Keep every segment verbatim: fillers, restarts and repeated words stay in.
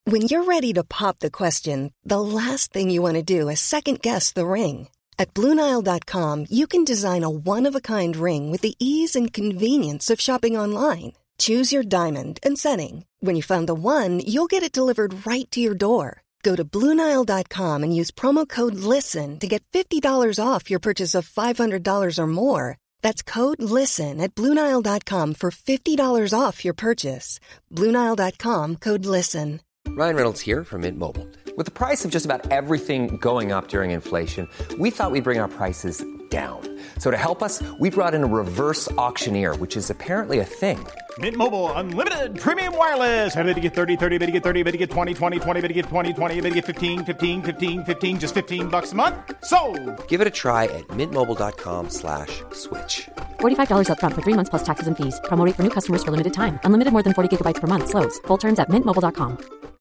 When you're ready to pop the question, the last thing you want to do is second-guess the ring. At Blue Nile dot com, you can design a one-of-a-kind ring with the ease and convenience of shopping online. Choose your diamond and setting. When you find the one, you'll get it delivered right to your door. Go to Blue Nile dot com and use promo code LISTEN to get fifty dollars off your purchase of five hundred dollars or more. That's code LISTEN at Blue Nile dot com for fifty dollars off your purchase. Blue Nile dot com, code LISTEN. Ryan Reynolds here from Mint Mobile. With the price of just about everything going up during inflation, we thought we'd bring our prices down. So to help us, we brought in a reverse auctioneer, which is apparently a thing. Mint Mobile Unlimited Premium Wireless. How to get thirty, thirty, how to get thirty, how to get twenty, twenty, twenty, how to get twenty, twenty, how to get fifteen, fifteen, fifteen, fifteen, just fifteen bucks a month? Sold! Give it a try at mintmobile.com slash switch. forty-five dollars up front for three months plus taxes and fees. Promo rate for new customers for limited time. Unlimited more than forty gigabytes per month. Slows full terms at mint mobile dot com.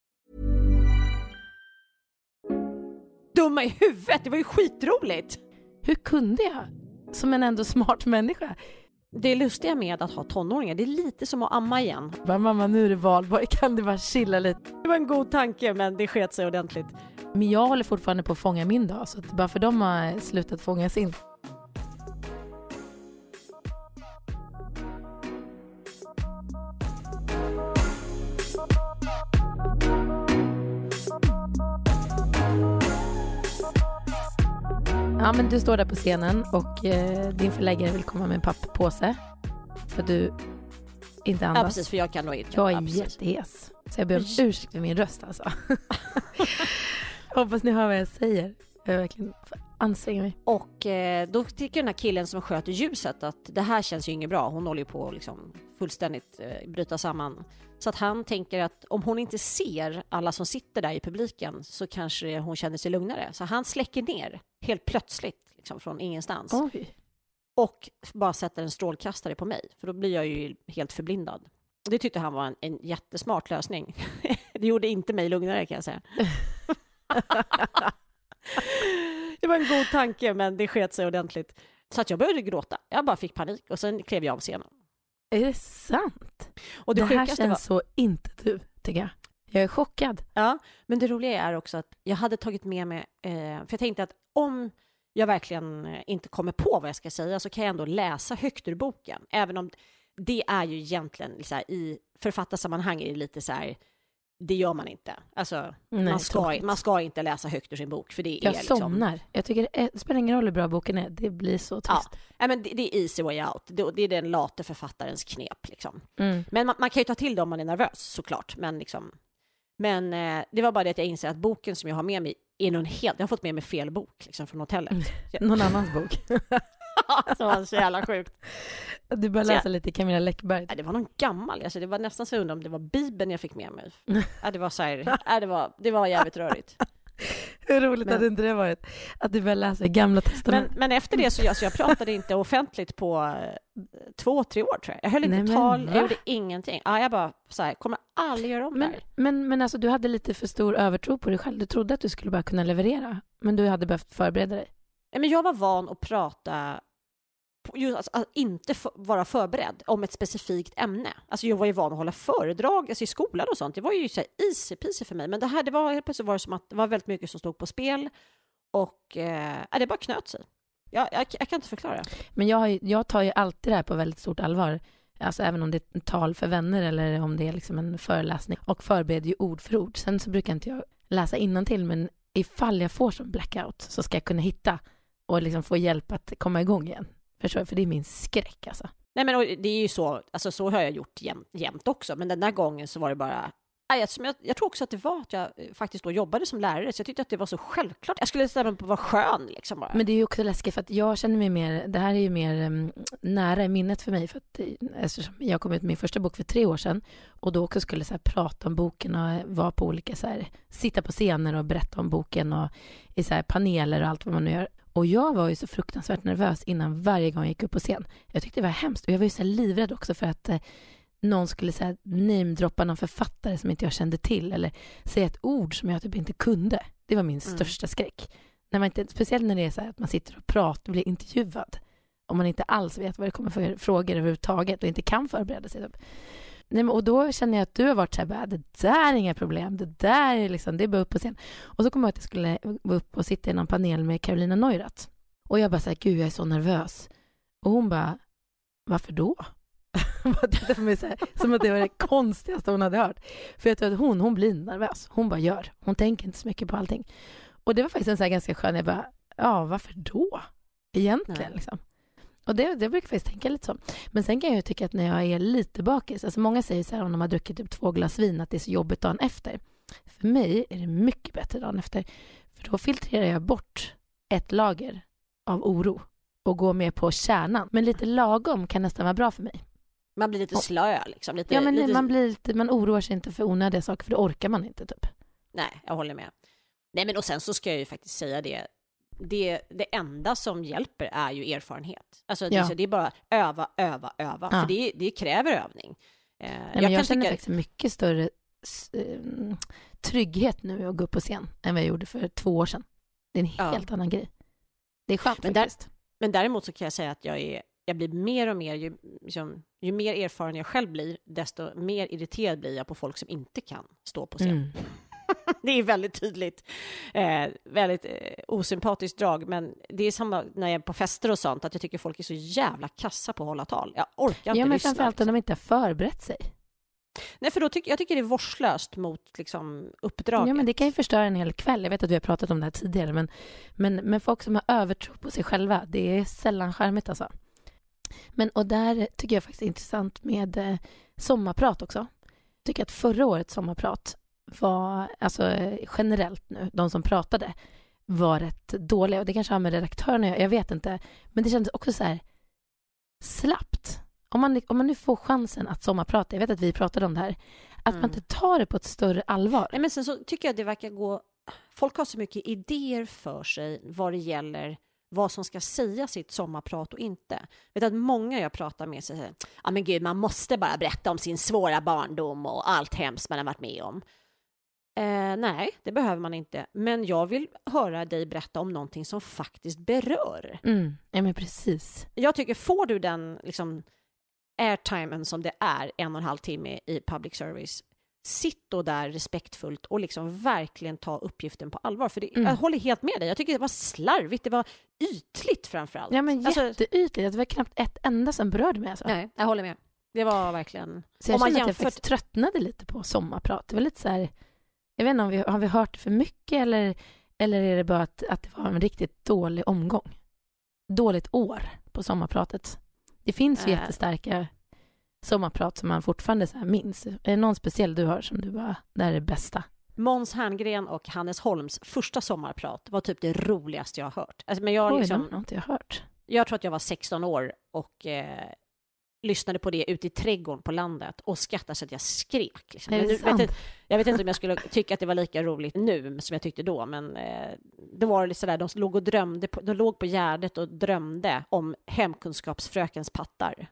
Dumma i huvudet, det var ju skitroligt. Hur kunde jag? Som en ändå smart människa. Det lustiga med att ha tonåringar, det är lite som att amma igen. Bara, mamma, nu är det valborg, kan du bara chilla lite? Det var en god tanke, men det sket sig ordentligt. Men jag håller fortfarande på att fånga min dag, så att bara för dem har slutat fånga sin. Ja, men du står där på scenen och eh, din förläggare vill komma med en papppåse för du inte andas. Ja, precis, för jag kan nog inte. Jag är ja, jättehes. Så jag ber om ursäkt för min röst alltså. Hoppas ni hör vad jag säger. Jag verkligen anstränger mig. Och eh, då tycker den här killen som sköter ljuset att det här känns ju inget bra. Hon håller ju på att liksom fullständigt eh, bryta samman. Så att han tänker att om hon inte ser alla som sitter där i publiken så kanske hon känner sig lugnare. Så han släcker ner helt plötsligt liksom, från ingenstans. Oj. Och bara sätter en strålkastare på mig. För då blir jag ju helt förblindad. Det tyckte han var en, en jättesmart lösning. Det gjorde inte mig lugnare, kan jag säga. Det var en god tanke, men det sket sig ordentligt. Så att jag började gråta. Jag bara fick panik och sen klev jag av scenen. Är det sant? Och det, det här känns var... så inte du, tycker jag. Jag är chockad. Ja, men det roliga är också att jag hade tagit med mig... Eh, för jag tänkte att om jag verkligen inte kommer på vad jag ska säga så kan jag ändå läsa högt ur boken. Även om det är ju egentligen så här, i författarsammanhang är det lite så här... Det gör man inte. Alltså, Nej, man, ska, man ska inte läsa högt ur sin bok. För det är jag liksom... somnar. Jag tycker det, är, det spelar ingen roll hur bra boken är. Det blir så trist. Ja. Ja, men det, det är easy way out. Det, det är den late författarens knep. Liksom. Mm. Men man, man kan ju ta till det om man är nervös, såklart. Men, liksom, men eh, det var bara det att jag inser att boken som jag har med mig är någon helt... Jag har fått med mig fel bok liksom, från hotellet. Mm. Någon annans bok. Det var så jävla sjukt. Du började läsa jag, lite Camilla Läckberg. Det var någon gammal. Alltså, det var nästan så undra om det var Bibeln jag fick med mig. Ja, det var så här, ja, det var det var jävligt rörigt. Hur roligt men, hade inte det varit att du började läsa Gamla testamentet. Men, men efter det så jag, så jag pratade inte offentligt på två, tre år tror jag. Jag höll inte Nej, tal, jag gjorde ingenting. Ja, jag bara så här, kommer aldrig göra om men, det här. Men, men alltså du hade lite för stor övertro på dig själv. Du trodde att du skulle bara kunna leverera. Men du hade behövt förbereda dig. Men jag var van att prata just, alltså, att inte för, vara förberedd om ett specifikt ämne. Alltså jag var ju van att hålla föredrag alltså i skolan och sånt. Det var ju så här easy peasy för mig. Men det här, det var helt plötsligt var det som att det var väldigt mycket som stod på spel. Och eh, det bara knöt sig. Jag, jag, jag kan inte förklara. Men jag, jag tar ju alltid det här på väldigt stort allvar. Alltså även om det är ett tal för vänner eller om det är liksom en föreläsning. Och förbereder ju ord för ord. Sen så brukar inte jag läsa innantill, men ifall jag får som blackout så ska jag kunna hitta och liksom få hjälp att komma igång igen. Förstår, för det är min skräck alltså. Nej, men det är ju så, alltså så har jag gjort jämt, jämt också. Men den där gången så var det bara... Jag, jag, jag tror också att det var att jag faktiskt då jobbade som lärare. Så jag tyckte att det var så självklart. Jag skulle stämma på att vara skön liksom bara. Men det är ju också läskigt för att jag känner mig mer... Det här är ju mer um, nära i minnet för mig. För att eftersom jag kom ut med min första bok för tre år sedan. Och då också skulle så här, prata om boken och vara på olika så här, sitta på scener och berätta om boken. Och i så här, paneler och allt vad man nu gör. Och jag var ju så fruktansvärt nervös innan varje gång jag gick upp på scen. Jag tyckte det var hemskt. Och jag var ju så här livrädd också för att eh, någon skulle säga namedroppa någon författare som inte jag kände till. Eller säga ett ord som jag typ inte kunde. Det var min mm. största skräck. När man inte, speciellt när det är så här att man sitter och pratar och blir intervjuad. Och man inte alls vet vad det kommer för frågor överhuvudtaget och inte kan förbereda sig. Typ. Nej, men, och då känner jag att du har varit så här, bara, det där är inga problem, det där är liksom, det är bara upp på scen. Och så kom jag att jag skulle vara upp och sitta i någon panel med Carolina Neurath. Och jag bara så här, gud jag är så nervös. Och hon bara, varför då? så här, som att det var det konstigaste hon hade hört. För jag tror att hon, hon blir nervös. Hon bara gör. Hon tänker inte så mycket på allting. Och det var faktiskt en så här ganska skön, jag bara, ja varför då? Egentligen liksom. Och det, det brukar jag faktiskt tänka lite så. Men sen kan jag ju tycka att när jag är lite bakis, alltså många säger så här om de har druckit typ två glas vin att det är så jobbigt dagen efter. För mig är det mycket bättre dagen efter. För då filtrerar jag bort ett lager av oro och går med på kärnan. Men lite lagom kan nästan vara bra för mig. Man blir lite slö liksom. Lite, ja, men lite... Man, blir lite, man oroar sig inte för onödiga saker, för det orkar man inte typ. Nej, jag håller med. Nej, men och sen så ska jag ju faktiskt säga det. Det, det enda som hjälper är ju erfarenhet. Alltså det, ja. så det är bara öva, öva, öva. Ja. För det, det kräver övning. Eh, Nej, jag jag kan känner tycka... faktiskt mycket större uh, trygghet nu att gå upp på scen än vad jag gjorde för två år sedan. Det är en Ja. helt annan grej. Det är skönt men, faktiskt. där, men däremot så kan jag säga att jag, är, jag blir mer och mer, ju, liksom, ju mer erfaren jag själv blir, desto mer irriterad blir jag på folk som inte kan stå på scen. Mm. Det är väldigt tydligt. Eh, väldigt eh, osympatiskt drag, men det är samma när jag är på fester och sånt, att jag tycker folk är så jävla kassa på att hålla tal. Jag orkar inte Ja, men lyssna. framförallt om de inte har förberett sig. Nej, för då tycker jag tycker det är vårdslöst mot liksom, uppdraget. Ja, men det kan ju förstöra en hel kväll. Jag vet att vi har pratat om det här tidigare, men, men, men folk som har övertro på sig själva, det är sällan charmigt alltså. Men, och där tycker jag faktiskt är intressant med eh, sommarprat också. Jag tycker att förra årets sommarprat var, alltså generellt nu, de som pratade var rätt dåliga. Och det kanske har med redaktörerna, jag, jag vet inte. Men det kändes också så här slappt. Om man, om man nu får chansen att sommarprata, jag vet att vi pratade om det här, att mm. man inte tar det på ett större allvar. Nej, men sen så tycker jag det verkar gå, folk har så mycket idéer för sig vad det gäller vad som ska säga sitt sommarprat och inte. Jag vet att många jag pratar med säger, ja men gud, man måste bara berätta om sin svåra barndom och allt hemskt man har varit med om. Eh, nej, det behöver man inte. Men jag vill höra dig berätta om någonting som faktiskt berör. Mm, ja men precis. Jag tycker, får du den liksom airtimen som det är en och en halv timme i public service, sitt då där respektfullt och liksom verkligen ta uppgiften på allvar. För det, mm. jag håller helt med dig. Jag tycker det var slarvigt. Det var ytligt framförallt. Ja, men alltså, jätteytligt. Det var knappt ett enda som berörde mig. Alltså. Nej, jag håller med. Det var verkligen... Så jag om man känner jämfört... att jag faktiskt tröttnade lite på sommarprat. Det var lite så här... Jag vet inte om vi har vi hört det för mycket eller, eller är det bara att, att det var en riktigt dålig omgång. Dåligt år på sommarpratet. Det finns ju äh. jättestarka sommarprat som man fortfarande så här minns. Är det någon speciell du har som du bara, det är det bästa? Måns Herngren och Hannes Holms första sommarprat var typ det roligaste jag har hört. Alltså, men jag, Oj, liksom, har inte jag hört. Jag tror att jag var sexton år och eh, lyssnade på det ute i trädgården på landet och skrattade så att jag skrek. Liksom. Är det Men nu, sant? vet inte, jag vet inte om jag skulle tycka att det var lika roligt nu som jag tyckte då, men eh, det var lite sådär, de låg och drömde, på, de låg på gärdet och drömde om hemkunskapsfrökens pattar.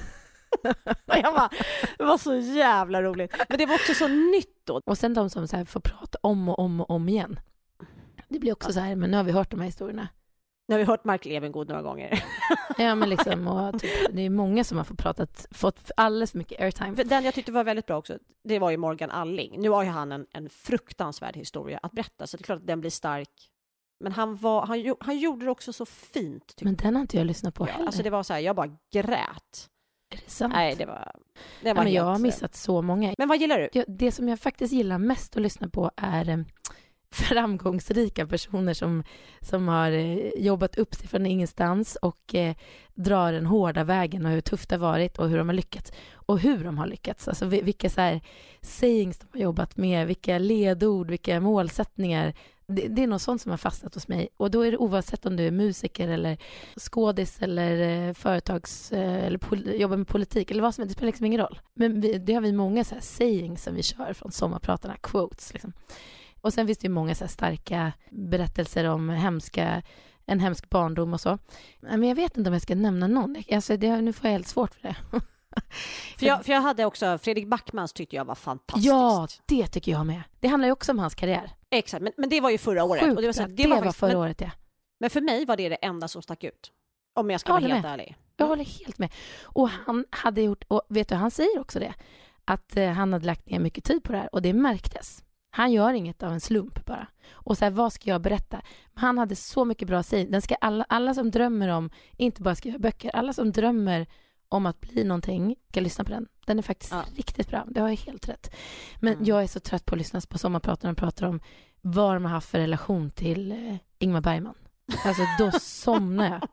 Jag bara, det var så jävla roligt. Men det var också så nytt då. Och sen de som så här får prata om och om och om igen. Det blir också så här, men nu har vi hört de här historierna. Nu har vi hört Mark Levengood några gånger. Ja, men liksom, och typ, det är många som har fått pratat, fått alldeles för mycket airtime. För den jag tyckte var väldigt bra också, det var ju Morgan Alling. Nu har ju han en, en fruktansvärd historia att berätta, så det är klart att den blir stark. Men han, var, han, han gjorde det också så fint. Men den har inte jag lyssnat på heller. Alltså det var så här, jag bara grät. Är det sant? Nej, det var, det var ja, men jag helt, har missat så många. Men vad gillar du? Det, det som jag faktiskt gillar mest att lyssna på är eh, framgångsrika personer som, som har eh, jobbat upp sig från ingenstans och eh, drar den hårda vägen och hur tufft det har varit och hur de har lyckats. Och hur de har lyckats. Alltså vilka så här sayings de har jobbat med, vilka ledord, vilka målsättningar. Det, det är något sånt som har fastnat hos mig. Och då är det oavsett om du är musiker eller skådis eller eh, företags eh, eller pol- jobbar med politik eller vad som helst. Det spelar liksom ingen roll. Men vi, det har vi många så här sayings som vi kör från sommarpratarna, quotes liksom. Och sen finns det ju många så här starka berättelser om hemska, en hemsk barndom och så. Men jag vet inte om jag ska nämna någon. Alltså det, nu får jag helt svårt för det. För jag, för jag hade också Fredrik Backmans, tyckte jag var fantastiskt. Ja, det tycker jag med. Det handlar ju också om hans karriär. Exakt, men, men det var ju förra året. Sjukt, och det var, så, det, det det var, var faktiskt, förra men, året, ja. Men för mig var det det enda som stack ut. Om jag ska jag vara helt med. ärlig. Jag håller helt med. Och han hade gjort, och vet du, han säger också det, att eh, han hade lagt ner mycket tid på det här och det märktes. Han gör inget av en slump bara. Och så här, vad ska jag berätta? Han hade så mycket bra att säga. Den ska alla, alla som drömmer om, inte bara skriva böcker, alla som drömmer om att bli någonting ska lyssna på den. Den är faktiskt ja. riktigt bra. Det har jag helt rätt. Men mm. jag är så trött på att lyssna på sommarpratarna och pratar om vad de har haft för relation till eh, Ingmar Bergman. Alltså då somnar jag.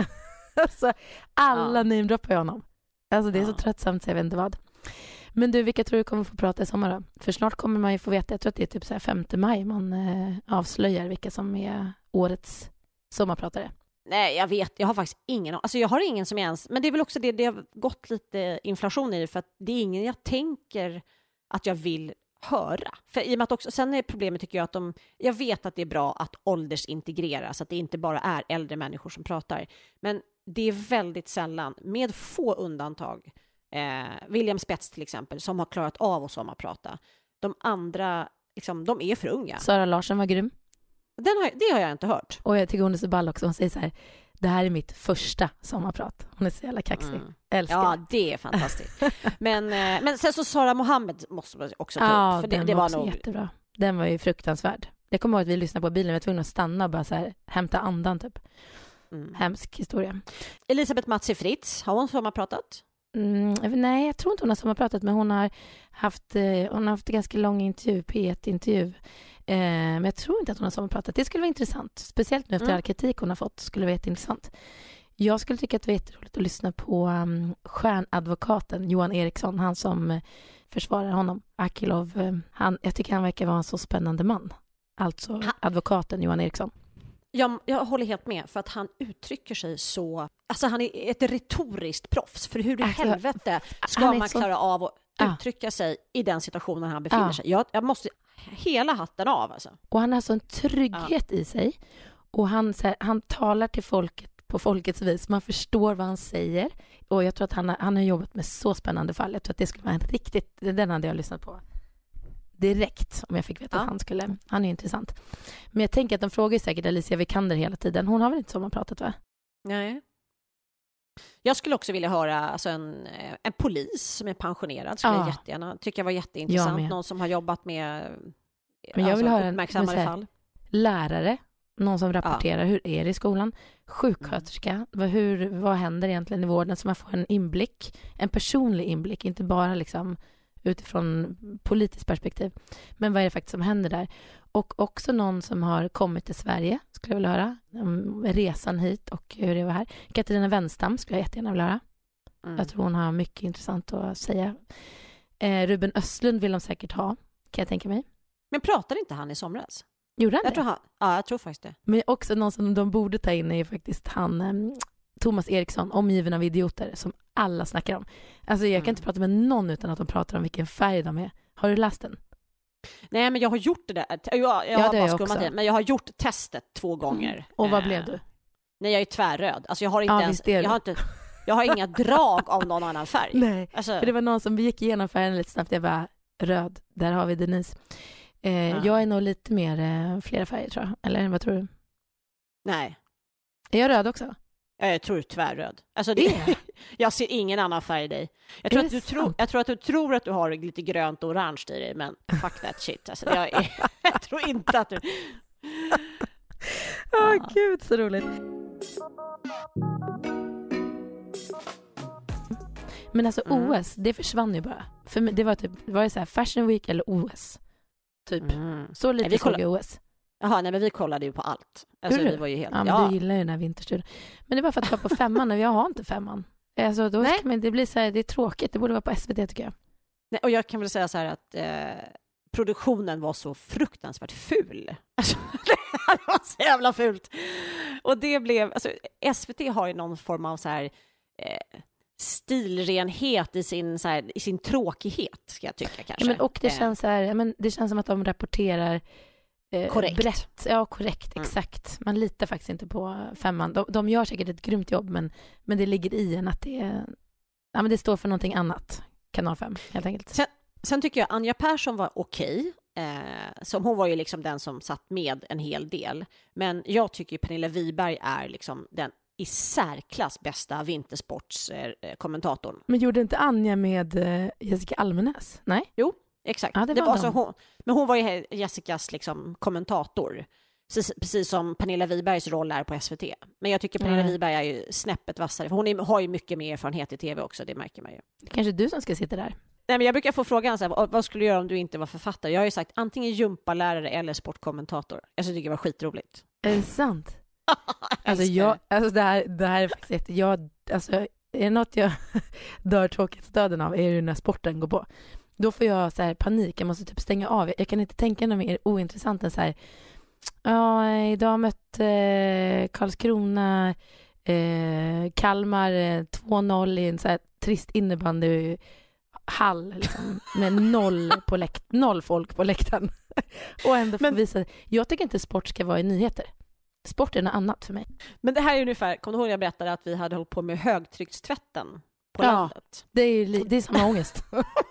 Alltså, alla ja. namedroppar jag honom. Alltså det är ja. så tröttsamt så jag vet inte vad. Men du, vilka tror du kommer få prata i sommar då? För snart kommer man ju få veta, jag tror att det är typ så här femte maj man eh, avslöjar vilka som är årets sommarpratare. Nej, jag vet, jag har faktiskt ingen, alltså jag har ingen som ens, men det är väl också det, det har gått lite inflation i det, för att det är ingen jag tänker att jag vill höra. För i och med att också, sen är problemet tycker jag att de, jag vet att det är bra att åldersintegrera, så att det inte bara är äldre människor som pratar, men det är väldigt sällan, med få undantag, eh, William Spets till exempel, som har klarat av att sommarprata. De andra, liksom, de är för unga. Sara Larsson var grym. Den har, det har jag inte hört. Och jag tycker hon är så ball också. Hon säger så här, det här är mitt första sommarprat. Hon är så jävla kaxig. Mm. Älskar. Ja, det är fantastiskt. men, men sen så Sara Mohammed måste man också ta ja, upp. För det, den det var, var också nog... jättebra. Den var ju fruktansvärd. Jag kommer ihåg att vi lyssnade på bilen. Vi var tvungna att stanna och bara så här, hämta andan typ. Mm. Hemsk historia. Elisabeth Matsi Fritz, har hon sommarpratat? Mm, nej, jag tror inte hon har sommarpratat, men hon har haft, eh, hon har haft en ganska lång intervju, P ett-intervju. Eh, men jag tror inte att hon har sommarpratat. Det skulle vara intressant. Speciellt nu efter mm. all kritik hon har fått skulle det vara jätteintressant. Jag skulle tycka att det var jätteroligt att lyssna på um, stjärnadvokaten Johan Eriksson, han som uh, försvarar honom, Akilov. Uh, han, jag tycker han verkar vara en så spännande man. Alltså ha. advokaten Johan Eriksson. Jag, jag håller helt med, för att han uttrycker sig så... Alltså han är ett retoriskt proffs. För hur i alltså, helvete ska man så... klara av att ja. uttrycka sig i den situationen han befinner ja. sig? Jag, jag måste... Hela hatten av alltså. Och han har sån trygghet ja. i sig. Och han, så här, han talar till folket på folkets vis. Man förstår vad han säger. Och jag tror att han har, han har jobbat med så spännande fall. Jag tror att det skulle vara en riktigt... Den hade jag lyssnat på direkt om jag fick veta ja. att han skulle... Han är intressant. Men jag tänker att de frågar säkert Alicia Vikander hela tiden. Hon har väl inte sommarpratat, va? Nej. Jag skulle också vilja höra alltså en, en polis som är pensionerad. Skulle ja. jag jättegärna tycker jag var jätteintressant. Någon som har jobbat med Men jag vill alltså, höra uppmärksammade en, fall. Lärare. Någon som rapporterar ja. hur är det i skolan. Sjuksköterska. Vad, hur, vad händer egentligen i vården? Så man får en inblick. En personlig inblick. Inte bara liksom utifrån politiskt perspektiv. Men vad är det faktiskt som händer där? Och också någon som har kommit till Sverige, skulle jag vilja höra. Om resan hit och hur det var här. Katarina Wenstam skulle jag jättegärna vilja höra. Mm. Jag tror hon har mycket intressant att säga. Eh, Ruben Östlund vill de säkert ha, kan jag tänka mig. Men pratade inte han i somras? Gjorde han jag det? Tror han, ja, jag tror faktiskt det. Men också någon som de borde ta in är faktiskt han... Eh, Thomas Eriksson, omgiven av idioter, som alla snackar om. Alltså jag kan mm. inte prata med någon utan att de pratar om vilken färg de är. Har du läst den? Nej, men jag har gjort det där. Jag, jag ja, har det bara jag skummat det. Men jag har gjort testet två gånger. Mm. Och vad blev du? Nej, jag är tvärröd. Alltså jag har inte ja, ens... Jag har, inte, jag har inga drag av någon annan färg. Nej, alltså. för det var någon som gick igenom färgen lite snabbt. Jag bara, röd. Där har vi Denise. Eh, ja. Jag är nog lite mer eh, flera färger, tror jag. Eller vad tror du? Nej. Är jag röd också? Jag tror du är tvärröd. Alltså det, jag ser ingen annan färg i dig. Jag tror, att du tro, jag tror att du tror att du har lite grönt och orange i dig, men fuck that shit. Alltså, jag, är, jag tror inte att du... Åh, oh, gud, så roligt. Men alltså mm. O S, det försvann ju bara. För det var typ, det var så här Fashion Week eller O S. Typ. Mm. Så lite såg jag O S. Jaha, nej men vi kollade ju på allt. Alltså, vi var ju helt... Ja, men ja. Du gillar ju den här vinterstudion. Men det var för att vara på femman och jag har inte femman. Alltså, då ska man, det blir så här, det är tråkigt. Det borde vara på S V T, tycker jag. Nej, och jag kan väl säga så här att eh, produktionen var så fruktansvärt ful. Alltså, det var så jävla fult. Och det blev... Alltså, S V T har ju någon form av så här... Eh, stilrenhet i sin, så här, i sin tråkighet, ska jag tycka kanske. Ja, men, och det känns, så här, men det känns som att de rapporterar Eh, korrekt. Brett. Ja, korrekt, mm. exakt. Man litar faktiskt inte på femman. De, de gör säkert ett grymt jobb, men, men det ligger i en att det, ja, men det står för någonting annat. Kanal fem, helt enkelt. Sen, sen tycker jag Anja Persson var okej. Eh, som hon var ju liksom den som satt med en hel del. Men jag tycker ju Pernilla Wiberg är liksom den i särklass bästa vintersportskommentatorn. Men gjorde inte Anja med Jessica Almenäs? Nej? Jo, exakt. Ja, det det var var alltså de. hon, men hon var ju Jessicas liksom, kommentator. Precis, precis som Pernilla Wibergs roll är på S V T. Men jag tycker Pernilla Mm. Wiberg är ju snäppet vassare. För hon är, har ju mycket mer erfarenhet i tv också, det märker man ju. Det är kanske du som ska sitta där. Nej, men jag brukar få frågan så här, vad skulle du göra om du inte var författare? Jag har ju sagt antingen gympalärare eller sportkommentator. Jag tycker det var skitroligt. Är det sant? Alltså, jag, alltså det, här, det här är faktiskt... Jag, alltså, är det något jag dör tråkigt döden av är ju när sporten går på. Då får jag så här panik. Jag måste typ stänga av. Jag kan inte tänka något mer ointressant än så här... Ja, idag mötte eh, Karlskrona eh, Kalmar eh, två noll i en så här trist innebandy hall liksom, med noll, på läkt- noll folk på läktaren. Och ändå få Men- visa. Jag tycker inte sport ska vara i nyheter. Sport är något annat för mig. Men det här är ungefär, kommer du ihåg jag berättade att vi hade hållit på med högtryckstvätten på Ja. landet? Det är ju li- det är samma ångest.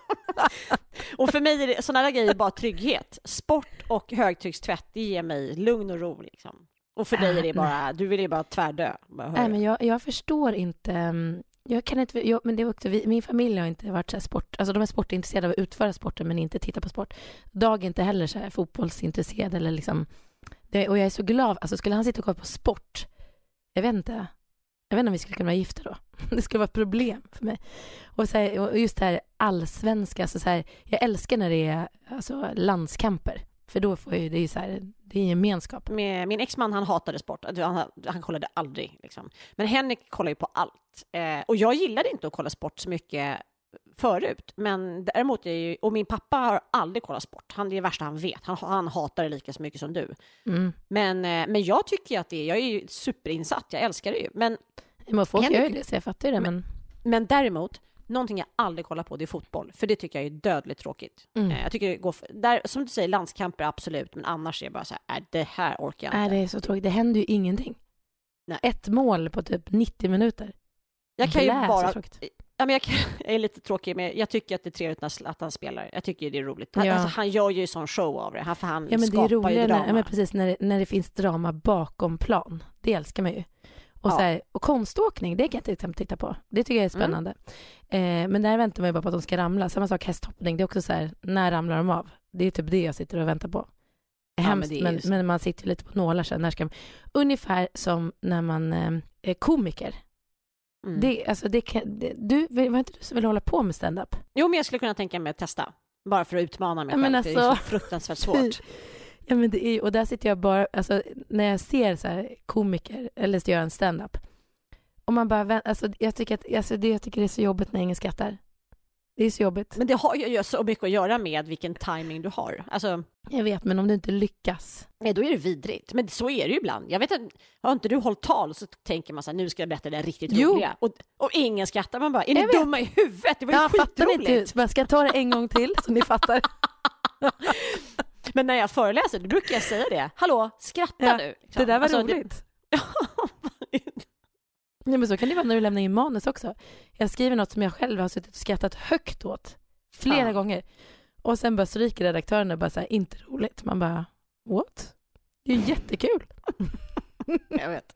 Och för mig är det, sådana där grejer bara trygghet. Sport och högtryckstvätt, det ger mig lugn och ro liksom. Och för dig är det bara, du vill ju bara tvärdö. Bara höra. Nej, men jag, jag förstår inte. um, Jag kan inte jag, men det är också, vi, min familj har inte varit så här sport. Alltså de är sportintresserade av att utföra sporten men inte titta på sport. Dag är inte heller så här fotbollsintresserad eller liksom. Det, och jag är så glad. Alltså skulle han sitta och kolla på sport? Jag vet inte. Jag vet inte om vi skulle kunna vara gifta då. Det skulle vara ett problem för mig. Och, så här, och just det här allsvenska. Alltså så här, jag älskar när det är alltså, landskamper. För då får jag, det är så här, det är gemenskap. Med, min exman, han hatade sport. Han, han kollade aldrig. Liksom. Men Henrik kollar ju på allt. Eh, och jag gillade inte att kolla sport så mycket förut. Men däremot är ju, och min pappa har aldrig kollat sport. Han, det är det värsta han vet. Han, han hatar det lika så mycket som du. Mm. Men, eh, men jag tycker att det är, jag är ju superinsatt. Jag älskar det ju. Men, Men folk Henrik- gör ju det, så jag fattar ju det. Men, men däremot, någonting jag aldrig kollar på, det är fotboll. För det tycker jag är dödligt tråkigt. Mm. Eh, jag tycker det går för, där, som du säger, landskamper absolut. Men annars är det bara så här, äh, det här orkar jag nej, inte. det är så tråkigt. Det händer ju ingenting. Nej. Ett mål på typ nittio minuter. Jag kan ju Blä, så bara... tråkigt. Ja, men jag, kan, jag är lite tråkig, men jag tycker att det är trevligt när att han spelar. Jag tycker det är roligt. Han, Ja. alltså, han gör ju sån show av det. Han, för han Ja, men det är skapar ju roligare drama. när, ja, men precis, när, det, när det finns drama bakom plan. Det älskar man ju. Och, Ja. så här, och konståkning, det kan jag till exempel titta på. Det tycker jag är spännande. Mm. Eh, men där väntar man ju bara på att de ska ramla. Samma sak hästhoppning. Det är också så här, när ramlar de av? Det är typ det jag sitter och väntar på. Ja, Hemskt, men det är men, ju så. men man sitter ju lite på nålar sen. När ska man, ungefär som när man eh, är komiker. Mm. Det, alltså, det kan, det, du, var inte du som vill hålla på med stand-up? Jo, men jag skulle kunna tänka mig att testa. Bara för att utmana mig Ja, själv. men Det är alltså- så fruktansvärt svårt. Ja, men det är, och där sitter jag bara, alltså, när jag ser så här komiker eller så gör en stand-up och man bara, vä- alltså, jag, tycker att, alltså, det, jag tycker det är så jobbigt när ingen skrattar. Det är så jobbigt. Men det har ju så mycket att göra med vilken timing du har. Alltså, Jag vet, men om du inte lyckas. nej, då är det vidrigt. Men så är det ju ibland. Jag vet att har inte du hållit tal så tänker man så här, nu ska jag berätta det riktigt Jo. roliga. Och, och ingen skrattar. Man bara, är Jag ni vet. dumma i huvudet? Det var ju Jag fattar skitroligt. inte. Men jag ska ta det en gång till så ni fattar. Men när jag föreläser, då brukar jag säga det. Hallå, skratta Ja, nu. Liksom. Det där var Alltså, roligt. Nej, men så kan det vara när du lämnar in manus också. Jag skriver något som jag själv har suttit och skrattat högt åt flera Ja. gånger. Och sen bara stryker redaktören och bara så här, inte roligt. Man bara, what? Det är ju jättekul. Jag vet.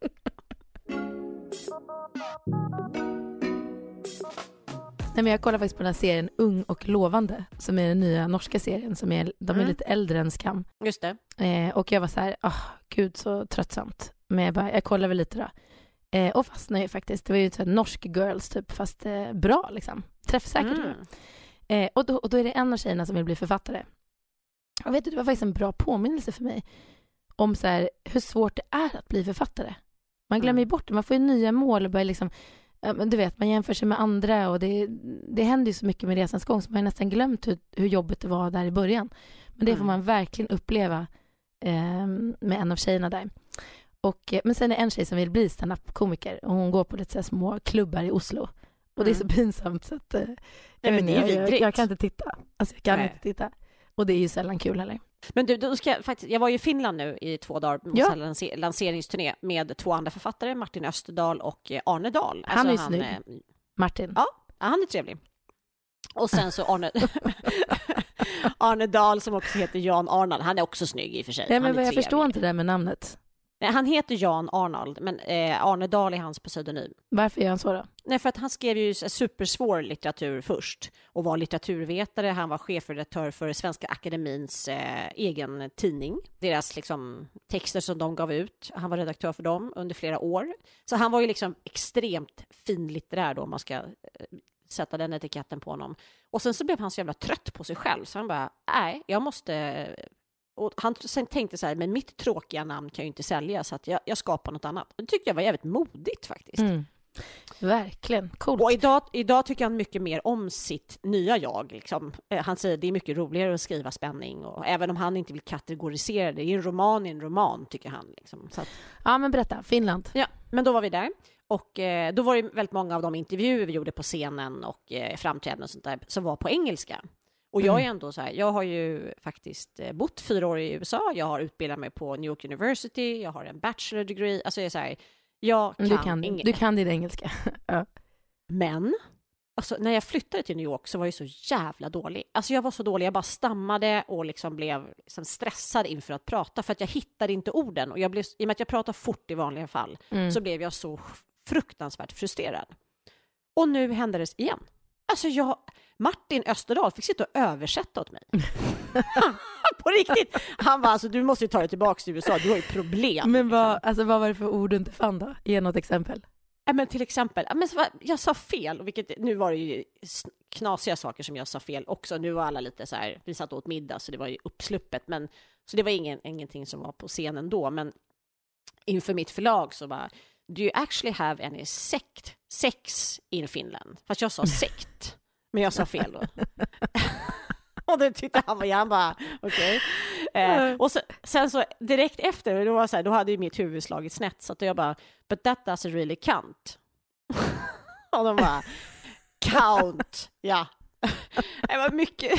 Nej, men jag kollar faktiskt på den här serien Ung och lovande som är den nya norska serien som är, de är Mm. lite äldre än Skam. Just det. Eh, och jag var så här, ah, gud så tröttsamt. Men jag bara, jag kollar väl lite då. Eh, och fastnade ju faktiskt. Det var ju så här norsk girls typ, fast eh, bra liksom. Träffsäkert. Mm. Eh, och, då, och då är det en av tjejerna som vill bli författare. Och vet du, det var faktiskt en bra påminnelse för mig om så här, hur svårt det är att bli författare. Man glömmer ju Mm. bort det. Man får ju nya mål och börjar liksom, ja, men du vet, man jämför sig med andra och det, det händer ju så mycket med resans gång så man har nästan glömt hur, hur jobbet det var där i början. Men det Mm. får man verkligen uppleva eh, med en av tjejerna där. Och, eh, men sen är det en tjej som vill bli stand-up-komiker och hon går på lite så här små klubbar i Oslo. Och det är så Mm. pinsamt så att eh, jag, men vet det är inte, jag, jag, vidrigt. jag kan inte titta. Alltså jag kan Nej. inte titta. Och det är ju sällan kul heller. Men du, då ska jag, faktiskt, jag var ju i Finland nu i två dagar på Ja. en lanser, lanseringsturné med två andra författare, Martin Österdahl och eh, Arne Dahl. Han är ju snygg. eh, Martin. Ja, ja, han är trevlig. Och sen så Arne, Arne Dahl som också heter Jan Arnald. Han är också snygg i och för sig. Nej, Han men är jag trevlig. förstår inte det där med namnet. Nej, han heter Jan Arnold, men eh, Arne Dahl är hans pseudonym. Varför är han så då? Nej, för att han skrev ju supersvår litteratur först och var litteraturvetare. Han var chefredaktör för Svenska Akademins eh, egen tidning. Deras liksom, texter som de gav ut. Han var redaktör för dem under flera år. Så han var ju liksom extremt finlitterär då, om man ska eh, sätta den etiketten på honom. Och sen så blev han så jävla trött på sig själv. Så han bara, nej, jag måste... Och han sen tänkte så här, men mitt tråkiga namn kan ju inte sälja, så att jag, jag skapar något annat. Det tyckte jag var jävligt modigt faktiskt. Mm. Verkligen, coolt. Och idag, idag tycker han mycket mer om sitt nya jag. Liksom. Han säger det är mycket roligare att skriva spänning. Och även om han inte vill kategorisera det, det är en roman i en roman, tycker han. Liksom. Så att, ja, men berätta, Finland. Ja, men då var vi där. Och eh, då var det väldigt många av de intervjuer vi gjorde på scenen och eh, framträdanden och sånt där som var på engelska. Och jag är ändå så här, jag har ju faktiskt bott fyra år i U S A, jag har utbildat mig på New York University, jag har en bachelor degree, alltså jag är så här, jag kan, du kan ing- Du kan din engelska. Ja. Men, alltså när jag flyttade till New York så var jag så jävla dålig. Alltså jag var så dålig, jag bara stammade och liksom blev liksom stressad inför att prata, för att jag hittade inte orden. Och jag blev, i och med att jag pratar fort i vanliga fall, mm. så blev jag så fruktansvärt frustrerad. Och nu hände det igen. Alltså jag... Martin Österdahl fick sitta och översätta åt mig. På riktigt. Han var alltså, du måste ju ta dig tillbaka till U S A, du har ju problem. Men vad, alltså, vad var det för ord du inte fann då? Ge något exempel. Ja, men till exempel, men jag sa fel, vilket nu var det ju knasiga saker som jag sa fel också. Nu var alla lite så här, vi satt åt middag så det var ju uppsluppet, men så det var ingen, ingenting som var på scenen då, men inför mitt förlag så bara, do you actually have any sect, sex in Finland? Fast jag sa sekt. Men jag sa fel då. Och det tyckte han var, han bara, okej. Okay. Eh, och så, sen så direkt efter, då, var så här, då hade ju mitt huvud slagit snett. Så att jag bara, but that doesn't really count. Och de bara, count, ja. Det var mycket.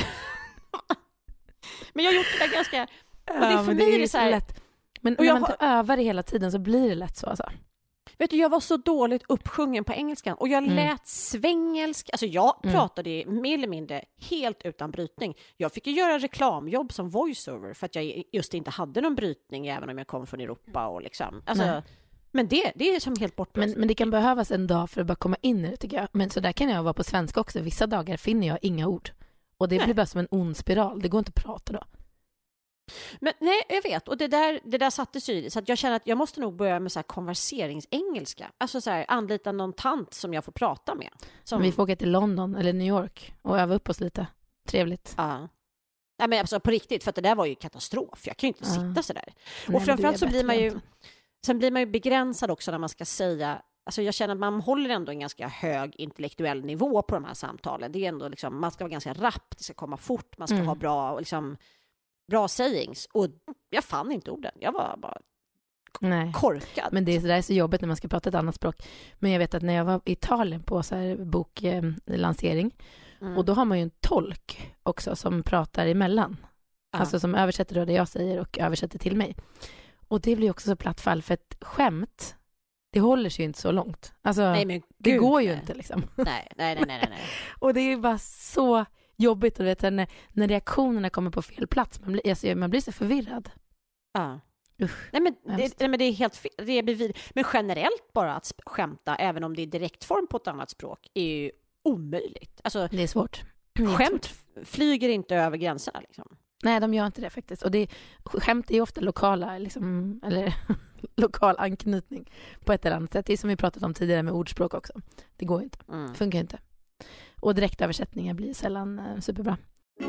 Men jag har gjort det där ganska, och det är för ja, mig det är så här, lätt. Men och när jag man inte övar det hela tiden så blir det lätt så alltså. Vet du, jag var så dåligt uppsjungen på engelskan och jag Mm. lät svengelsk, alltså jag Mm. pratade mer eller mindre helt utan brytning. Jag fick ju göra reklamjobb som voiceover för att jag just inte hade någon brytning även om jag kom från Europa och liksom. Alltså, men det, det är som helt bortblåst. Men, men det kan behövas en dag för att bara komma in i det, tycker jag. Men så där kan jag vara på svenska också. Vissa dagar finner jag inga ord. Och det Nej. blir bara som en ond spiral. Det går inte att prata då. Men nej, jag vet. Och det där, det där satte sig i. Så att jag känner att jag måste nog börja med så här konverseringsengelska. Alltså så här, anlita någon tant som jag får prata med. Som... Vi får åka till London eller New York och öva upp oss lite. Trevligt. Ja. Nej, men alltså på riktigt, för att det där var ju katastrof. Jag kan ju inte Ja. sitta så där. Nej, Och framförallt så blir man ju... Inte. Sen blir man ju begränsad också när man ska säga... Alltså jag känner att man håller ändå en ganska hög intellektuell nivå på de här samtalen. Det är ändå liksom, man ska vara ganska rapp, det ska komma fort, man ska Mm. ha bra, liksom, bra sayings. Och jag fann inte orden. Jag var bara Nej. korkad. Men det är, så där är så jobbigt när man ska prata ett annat språk. Men jag vet att när jag var i Italien på så här boklansering eh, Mm. och då har man ju en tolk också som pratar emellan. Ja. Alltså som översätter då det jag säger och översätter till mig. Och det blir också så platt fall för ett skämt, det håller sig ju inte så långt. Alltså, Nej, men det gud, går ju nej. inte liksom. Nej, nej, nej, nej, nej. Och det är bara så jobbigt. Och vet, när, när reaktionerna kommer på fel plats, man blir, alltså, man blir så förvirrad. Ja. Usch, Nej, men det, hemskt. nej, men det är helt fel. Det är bevid. Men generellt bara att sp- skämta, även om det är direktform på ett annat språk, är ju omöjligt. Alltså, Det är svårt. Det är skämt svårt. f- flyger inte över gränserna. Liksom. Nej, de gör inte det faktiskt. Och det, skämt är ju ofta lokala, liksom, eller lokal anknytning på ett eller annat sätt. Det är som vi pratat om tidigare med ordspråk också. Det går ju inte. Mm. Funkar inte. Och direktöversättningar blir sällan eh, superbra.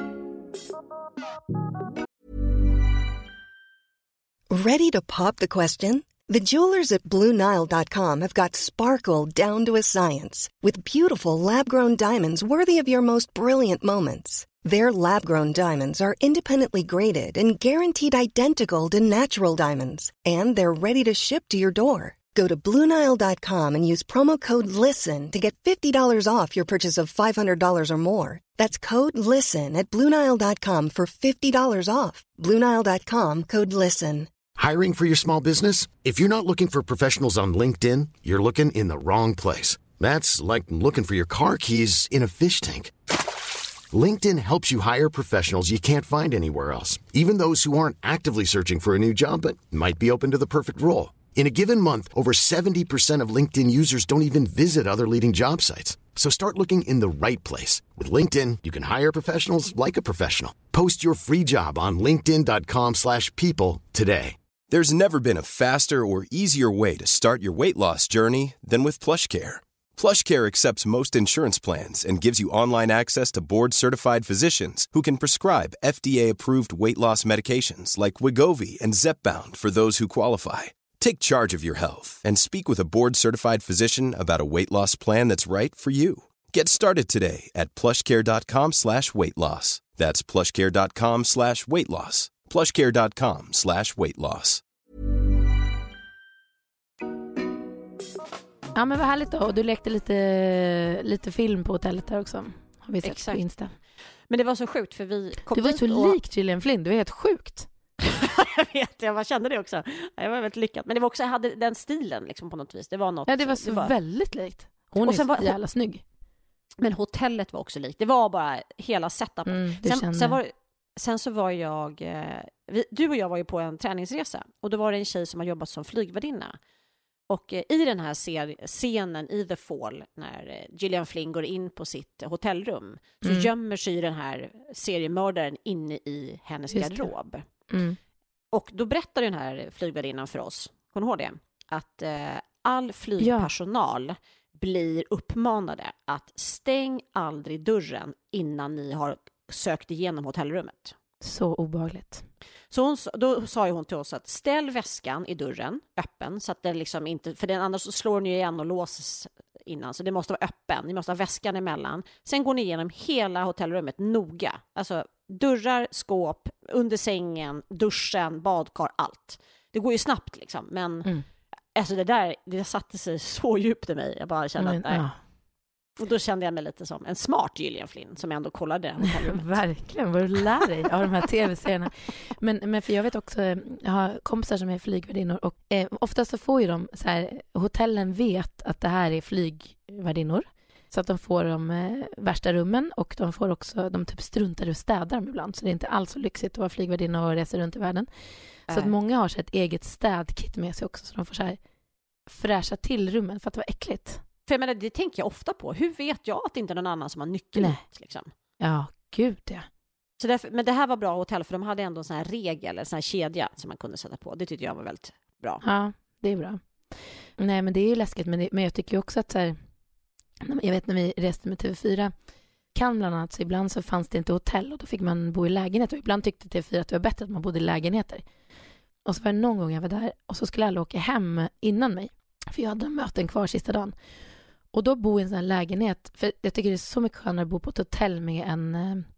Ready to pop the question? The jewelers at Blue Nile dot com have got sparkle down to a science with beautiful lab-grown diamonds worthy of your most brilliant moments. Their lab-grown diamonds are independently graded and guaranteed identical to natural diamonds, and they're ready to ship to your door. Go to Blue Nile dot com and use promo code LISTEN to get fifty dollars off your purchase of five hundred dollars or more. That's code LISTEN at Blue Nile dot com for fifty dollars off. Blue Nile dot com, code LISTEN. Hiring for your small business? If you're not looking for professionals on LinkedIn, you're looking in the wrong place. That's like looking for your car keys in a fish tank. LinkedIn helps you hire professionals you can't find anywhere else, even those who aren't actively searching for a new job but might be open to the perfect role. In a given month, over seventy percent of LinkedIn users don't even visit other leading job sites. So start looking in the right place. With LinkedIn, you can hire professionals like a professional. Post your free job on linkedin dot com slash people today. There's never been a faster or easier way to start your weight loss journey than with PlushCare. PlushCare accepts most insurance plans and gives you online access to board-certified physicians who can prescribe F D A-approved weight loss medications like Wegovy and Zepbound for those who qualify. Take charge of your health and speak with a board-certified physician about a weight loss plan that's right for you. Get started today at plushcare.com slash weight loss. That's plushcare.com slash weight loss. plushcare.com slash weight loss. Ja, men vad härligt då. Och du lekte lite, lite film på hotellet där också. Har vi sett Exakt. På Insta. Men det var så sjukt för vi kom Du var dit så och... lik Gillian Flynn. Du var helt sjukt. Jag vet, jag bara kände det också. Jag var väldigt lyckad. Men det var också, jag hade den stilen liksom på något vis. Det var något. Ja, det var så det var... väldigt likt. Hon och är sen så var... jävla snygg. Men hotellet var också likt. Det var bara hela setupen. Mm, sen, sen, var, sen så var jag... Eh, vi, du och jag var ju på en träningsresa. Och då var det en tjej som har jobbat som flygvärdinna. Och eh, i den här ser, scenen i The Fall, när eh, Gillian Flynn går in på sitt hotellrum, så Mm. gömmer sig den här seriemördaren inne i hennes Just det. garderob. Mm. Och då berättar den här flygvärdinnan för oss, kommer du ihåg det? Att eh, all flygpersonal ja. blir uppmanade att stäng aldrig dörren innan ni har sökt igenom hotellrummet. Så obehagligt. Så hon, då sa ju hon till oss att ställ väskan i dörren öppen så att den liksom inte, för den annars så slår ni igen och låses innan, så det måste vara öppen. Ni måste ha väskan emellan. Sen går ni igenom hela hotellrummet noga. Alltså dörrar, skåp, under sängen, duschen, badkar, allt. Det går ju snabbt liksom, men mm. alltså det där, det satte sig så djupt i mig. Jag bara kände men, att nej. Ja. Och då kände jag mig lite som en smart Gillian Flynn som ändå kollade den. Verkligen, vad du lär dig av de här tv-serierna. Men, men för jag vet också, jag har kompisar som är flygvärdinnor och eh, oftast så får ju de så här, hotellen vet att det här är flygvärdinnor. Så att de får de eh, värsta rummen och de får också, de typ struntar och städar dem ibland. Så det är inte alls så lyxigt att vara flygvärdinna och resa runt i världen. Så äh. att många har så ett eget städkit med sig också, så de får så här fräscha till rummen för att det var äckligt. För jag menar, det tänker jag ofta på. Hur vet jag att det inte är någon annan som har nyckeln? Liksom? Ja, gud ja. Så därför, men det här var bra hotell för de hade ändå en sån här regel, en sån här kedja som man kunde sätta på. Det tyckte jag var väldigt bra. Ja, det är bra. Nej, men det är ju läskigt. Men, det, men jag tycker ju också att så här, jag vet när vi reste med T V fyra kan bland annat, så ibland så fanns det inte hotell och då fick man bo i lägenhet. Och ibland tyckte T V fyra att det var bättre att man bodde i lägenheter. Och så var det någon gång jag var där och så skulle alla åka hem innan mig. För jag hade möten kvar sista dagen. Och då bo i en sån här lägenhet, för jag tycker det är så mycket skönare att bo på ett hotell med en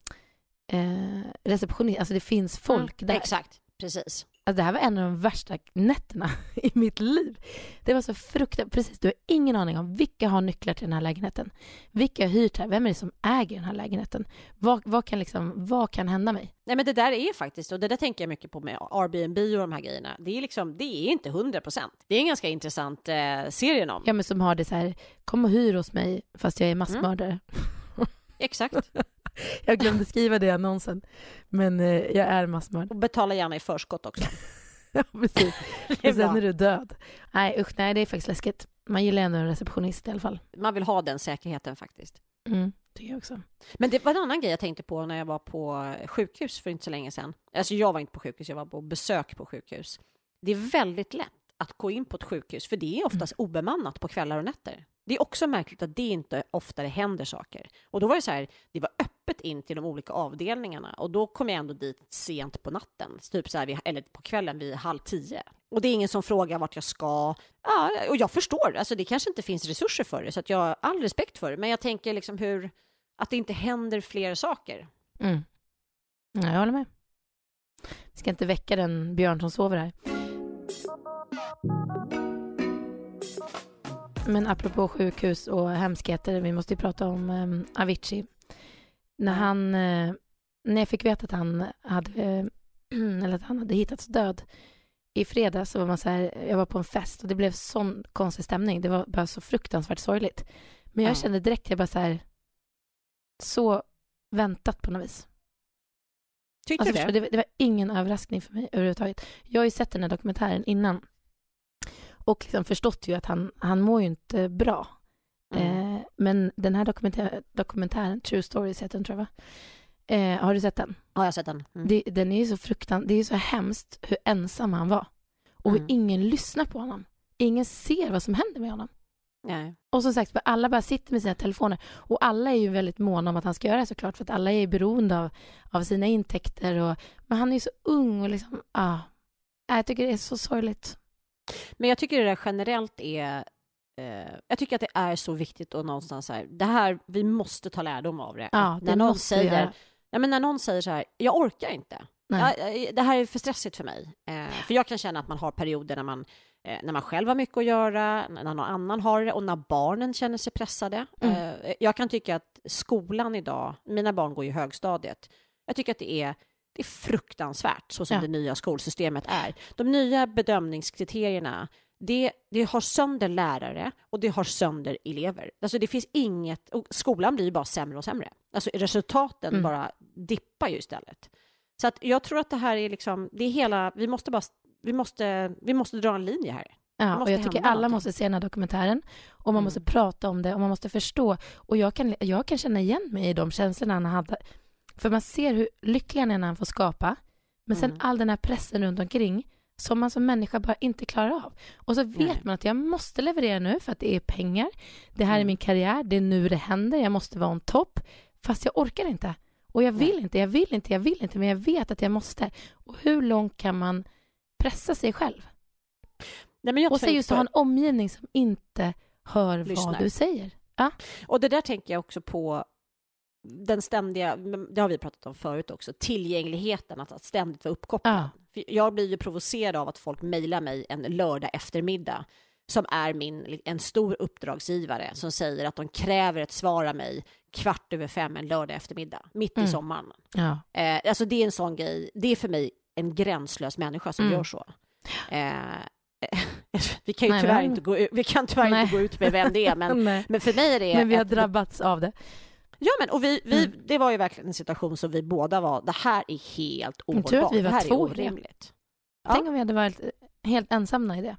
eh, receptionist. Alltså det finns folk mm, där. Exakt, precis. Alltså det här var en av de värsta nätterna i mitt liv. Det var så fruktansvärt. Precis, du har ingen aning om vilka har nycklar till den här lägenheten. Vilka har hyrt här? Vem är det som äger den här lägenheten? Vad, vad, kan, liksom, vad kan hända mig? Nej, men det där är faktiskt, och det där tänker jag mycket på med Airbnb och de här grejerna. Det är liksom, det är inte hundra procent. Det är en ganska intressant eh, serie om. Ja, men som har det så här, kom och hyr hos mig fast jag är massmördare. Mm. Exakt. Jag glömde skriva det i annonsen. Men eh, jag är massmördare. Och betala gärna i förskott också. Ja, precis. Och sen är du död. Nej, usch, nej, det är faktiskt läskigt. Man gillar ändå en receptionist i alla fall. Man vill ha den säkerheten faktiskt. Mm, det är jag också. Men det var en annan grej jag tänkte på när jag var på sjukhus för inte så länge sedan. Alltså jag var inte på sjukhus, jag var på besök på sjukhus. Det är väldigt lätt att gå in på ett sjukhus, för det är oftast mm. obemannat på kvällar och nätter. Det är också märkligt att det inte ofta det händer saker. Och då var det så här, det var öppet in till de olika avdelningarna. Och då kom jag ändå dit sent på natten. Typ så här, eller på kvällen vid halv tio. Och det är ingen som frågar vart jag ska. Ja, och jag förstår, alltså det kanske inte finns resurser för det. Så att jag har all respekt för det. Men jag tänker liksom hur, att det inte händer fler saker. Mm. Ja, jag håller med. Vi ska inte väcka den björn som sover här. Men apropå sjukhus och hemskheter, vi måste ju prata om um, Avicii. När han, uh, när jag fick veta att han hade, uh, eller att han hade hittats död i fredags, så var man så här, jag var på en fest och det blev sån konstig stämning. Det var bara så fruktansvärt sorgligt. Men jag ja. kände direkt, jag bara så här, så väntat på något vis. Tyckte Alltså, du förstår, det? det? Det var ingen överraskning för mig överhuvudtaget. Jag har ju sett den här dokumentären innan och liksom förstått ju att han, han mår ju inte bra. Mm. Eh, men den här dokumentär, dokumentären, True Stories heter den, tror jag, va? Eh, har du sett den? Ja, jag har sett den. Mm. Det, den är ju så fruktan, det är så hemskt hur ensam han var. Och hur Mm. ingen lyssnar på honom. Ingen ser vad som händer med honom. Nej. Och som sagt, för alla bara sitter med sina telefoner. Och alla är ju väldigt måna om att han ska göra det, såklart. För att alla är beroende av, av sina intäkter. Och, men han är ju så ung och liksom, ah, jag tycker det är så sorgligt. Men jag tycker det där generellt är... Eh, jag tycker att det är så viktigt och någonstans här, det här, vi måste ta lärdom av det. Ja, det när någon måste vi säger, göra. ja, men när någon säger så här, jag orkar inte. Nej. Jag, det här är för stressigt för mig. Eh, för jag kan känna att man har perioder när man, eh, när man själv har mycket att göra, när någon annan har det och när barnen känner sig pressade. Mm. Eh, jag kan tycka att skolan idag, mina barn går i högstadiet, jag tycker att det är, det är fruktansvärt så som Ja. det nya skolsystemet är. De nya bedömningskriterierna, det, det har sönder lärare och det har sönder elever. Alltså det finns inget, och skolan blir ju bara sämre och sämre. Alltså resultaten Mm. bara dippar ju istället. Så att jag tror att det här är liksom, det är hela, vi måste bara, vi måste, vi måste dra en linje här. Ja, måste och jag tycker hända alla någonting. måste se den här dokumentären. Och man Mm. måste prata om det och man måste förstå. Och jag kan, jag kan känna igen mig i de känslorna han hade. För man ser hur lycklig han är när han får skapa. Men sen Mm. all den här pressen runt omkring som man som människa bara inte klarar av. Och så vet Nej. man att jag måste leverera nu för att det är pengar. Det här är Mm. min karriär. Det är nu det händer. Jag måste vara on topp. Fast jag orkar inte. Och jag vill Nej. inte, jag vill inte, jag vill inte. Men jag vet att jag måste. Och hur långt kan man pressa sig själv? Nej, men jag Och så tänker just på- att ha en omgivning som inte hör Lyssnar. vad du säger. Ja. Och det där tänker jag också på den ständiga, det har vi pratat om förut också, tillgängligheten, att, att ständigt vara uppkopplad. Ja. För jag blir ju provocerad av att folk mejlar mig en lördag eftermiddag som är min, en stor uppdragsgivare som säger att de kräver ett svar av mig kvart över fem en lördag eftermiddag, mitt i Mm. sommaren. Ja. Eh, alltså det är en sån grej, det är för mig en gränslös människa som Mm. gör så. Eh, vi kan ju Nej, tyvärr, men- inte, gå, ut- vi kan tyvärr Nej. inte gå ut med vem det är, men, Nej. men för mig är det... Men vi har ett- drabbats av det. Ja, men och vi, vi, Mm. det var ju verkligen en situation som vi båda var, det här är helt Men tur att ohållbart, vi var det här två är i det. orimligt. Ja. Tänk om vi hade varit helt ensamma i det.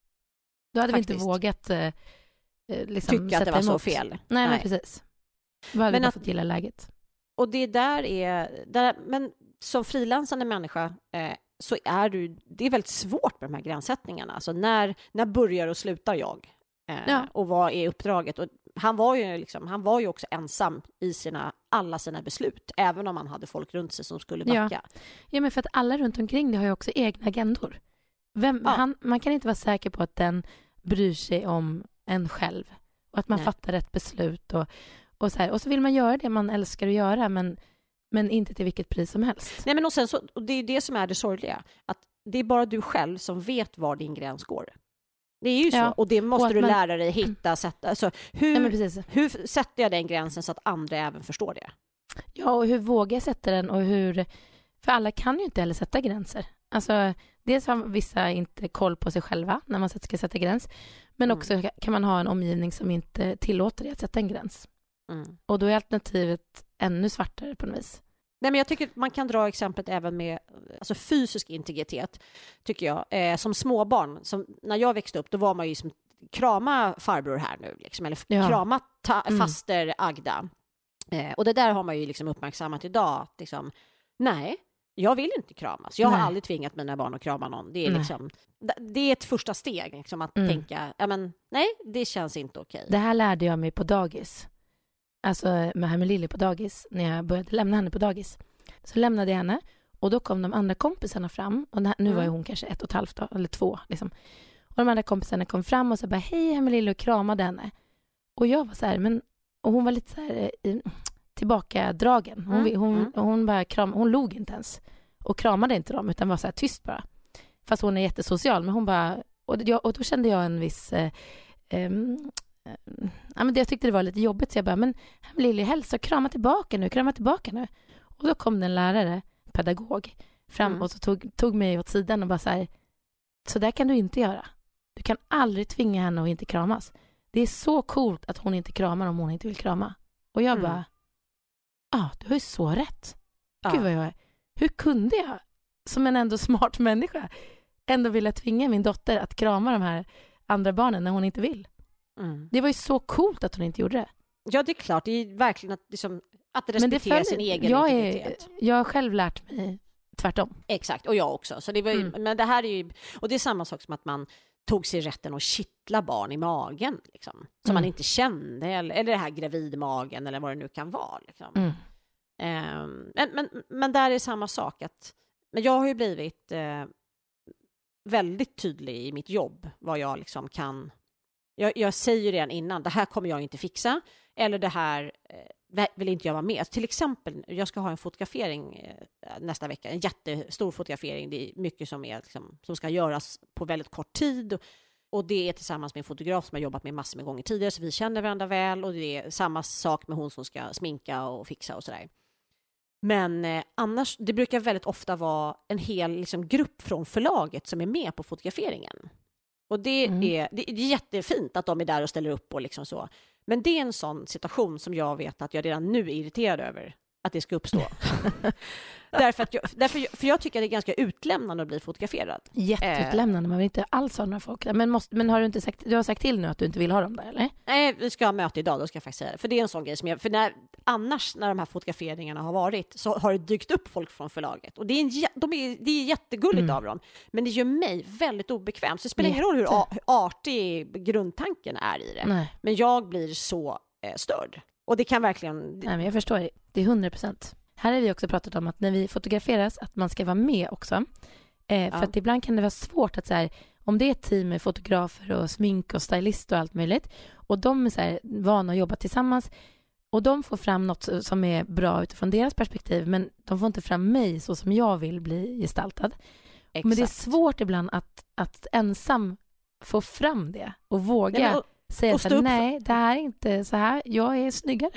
Då hade vi Faktiskt. inte vågat eh, eh, liksom Tycka att sätta det var så emot. fel. Nej, Nej. men precis. Då hade Men vi bara att- fått gilla läget. Och det där är, där, men som frilansande människa eh, så är du, det är väldigt svårt med de här gränssättningarna. Alltså när, när börjar och slutar jag? Eh, Ja. Och vad är uppdraget? Och han var ju liksom, han var ju också ensam i sina, alla sina beslut, även om han hade folk runt sig som skulle Ja. backa. Ja, men för att alla runt omkring det har ju också egna agendor. Vem, Ja. han, man kan inte vara säker på att den bryr sig om en själv. Och att man Nej. fattar rätt beslut. Och, och, så här. Och så vill man göra det man älskar att göra, men, men inte till vilket pris som helst. Nej, men och sen så, och det är det som är det sorgliga, att det är bara du själv som vet var din gräns går. Det är ju så, Ja. och det måste Och att du man- lära dig hitta, sätta, alltså, hur, Ja, men precis. hur sätter jag den gränsen så att andra även förstår det? Ja, och hur vågar jag sätta den och hur... För alla kan ju inte heller sätta gränser. Alltså, dels har vissa inte koll på sig själva när man ska sätta gräns. Men Mm. också kan man ha en omgivning som inte tillåter dig att sätta en gräns. Mm. Och då är alternativet ännu svartare på något vis. Nej, men jag tycker att man kan dra exemplet även med alltså fysisk integritet, tycker jag. Eh, som småbarn, som, när jag växte upp, då var man ju som krama farbror här nu, liksom, eller Ja. krama ta- Mm. faster Agda. Eh, och det där har man ju liksom uppmärksammat idag, att liksom, nej, jag vill inte kramas. Jag har Nej. aldrig tvingat mina barn att krama någon. Det är, Nej. liksom, det är ett första steg, liksom, att Mm. tänka, ja, men, nej, det känns inte okej. Det här lärde jag mig på dagis. Alltså med här med Lilly på dagis. När jag började lämna henne på dagis. Så lämnade jag henne. Och då kom de andra kompisarna fram. Och här, nu Mm. var ju hon kanske ett och ett halvt då, eller två. Liksom. Och de andra kompisarna kom fram och så bara, hej här med Lilly, och kramade henne. Och jag var så här, men... Och hon var lite så här eh, tillbakadragen. Hon, Mm, hon, mm. hon, bara kram, hon log inte ens. Och kramade inte dem, utan var så här tyst bara. Fast hon är jättesocial. Men hon bara... Och, jag, och då kände jag en viss... Eh, ehm, eh, ja, men det, jag tyckte det var lite jobbigt. Så jag bara, men Lilly, hälsa, krama tillbaka nu. Krama tillbaka nu. Och då kom det en lärare, pedagog, fram Mm. och så tog, tog mig åt sidan och bara så här, så där kan du inte göra. Du kan aldrig tvinga henne att inte kramas. Det är så coolt att hon inte kramar om hon inte vill krama. Och jag Mm. bara, Ja, ah, du har ju så rätt. Ja. Gud vad jag, hur kunde jag som en ändå smart människa ändå vilja tvinga min dotter att krama de här andra barnen när hon inte vill? Mm. Det var ju så coolt att hon inte gjorde det. Ja, det är klart. Det är verkligen att, liksom, att Men det respektera följer- sin egen jag integritet. är, jag har själv lärt mig tvärtom. Exakt, och jag också. Så det var ju, Mm. Men det här är ju, och det är samma sak som att man tog sig rätten att kittla barn i magen, liksom, som Mm. man inte kände, eller, eller det här gravidmagen, eller vad det nu kan vara. Liksom. Mm. Ehm, men, men, men där är samma sak. Att, men jag har ju blivit eh, väldigt tydlig i mitt jobb, vad jag liksom kan... Jag, jag säger redan innan, det här kommer jag inte fixa, eller det här eh, vill inte jag vara med. Till exempel, jag ska ha en fotografering eh, nästa vecka, en jättestor fotografering. Det är mycket som, är, liksom, som ska göras på väldigt kort tid. Och, och det är tillsammans med en fotograf som jag jobbat med massor med gånger tidigare, så vi känner varandra väl. Och det är samma sak med hon som ska sminka och fixa och sådär. Men eh, annars, det brukar väldigt ofta vara en hel liksom, grupp från förlaget som är med på fotograferingen. Och det, Mm. är, det är jättefint att de är där och ställer upp och liksom så. Men det är en sån situation som jag vet att jag redan nu är irriterad över att det ska uppstå. därför att jag, därför, för jag tycker att det är ganska utlämnande att bli fotograferad. Jätteutlämnande, man vill inte alls ha några folk där. Men, måste, men har du inte sagt, du har sagt till nu att du inte vill ha dem där, eller? Nej, vi ska ha möte idag, då ska jag faktiskt säga det. För det är en sån grej som jag, för när, annars när de här fotograferingarna har varit så har det dykt upp folk från förlaget. Och det är, en, jä- de är, det är jättegulligt Mm. av dem. Men det gör mig väldigt obekväm. Så det spelar ingen roll hur, Jätte. a- hur artig grundtanken är i det. Nej. Men jag blir så eh, störd. Och det kan verkligen... Nej, men jag förstår det. Det är hundra procent. Här har vi också pratat om att när vi fotograferas att man ska vara med också. Eh, för Ja. att ibland kan det vara svårt att så här, om det är ett team med fotografer och smink och stylist och allt möjligt och de är så här, vana att jobba tillsammans och de får fram något som är bra utifrån deras perspektiv, men de får inte fram mig så som jag vill bli gestaltad. Exakt. Men det är svårt ibland att, att ensam få fram det och våga Nej, men, och, säga och så stå här, upp för- nej, det här är inte så här, jag är snyggare.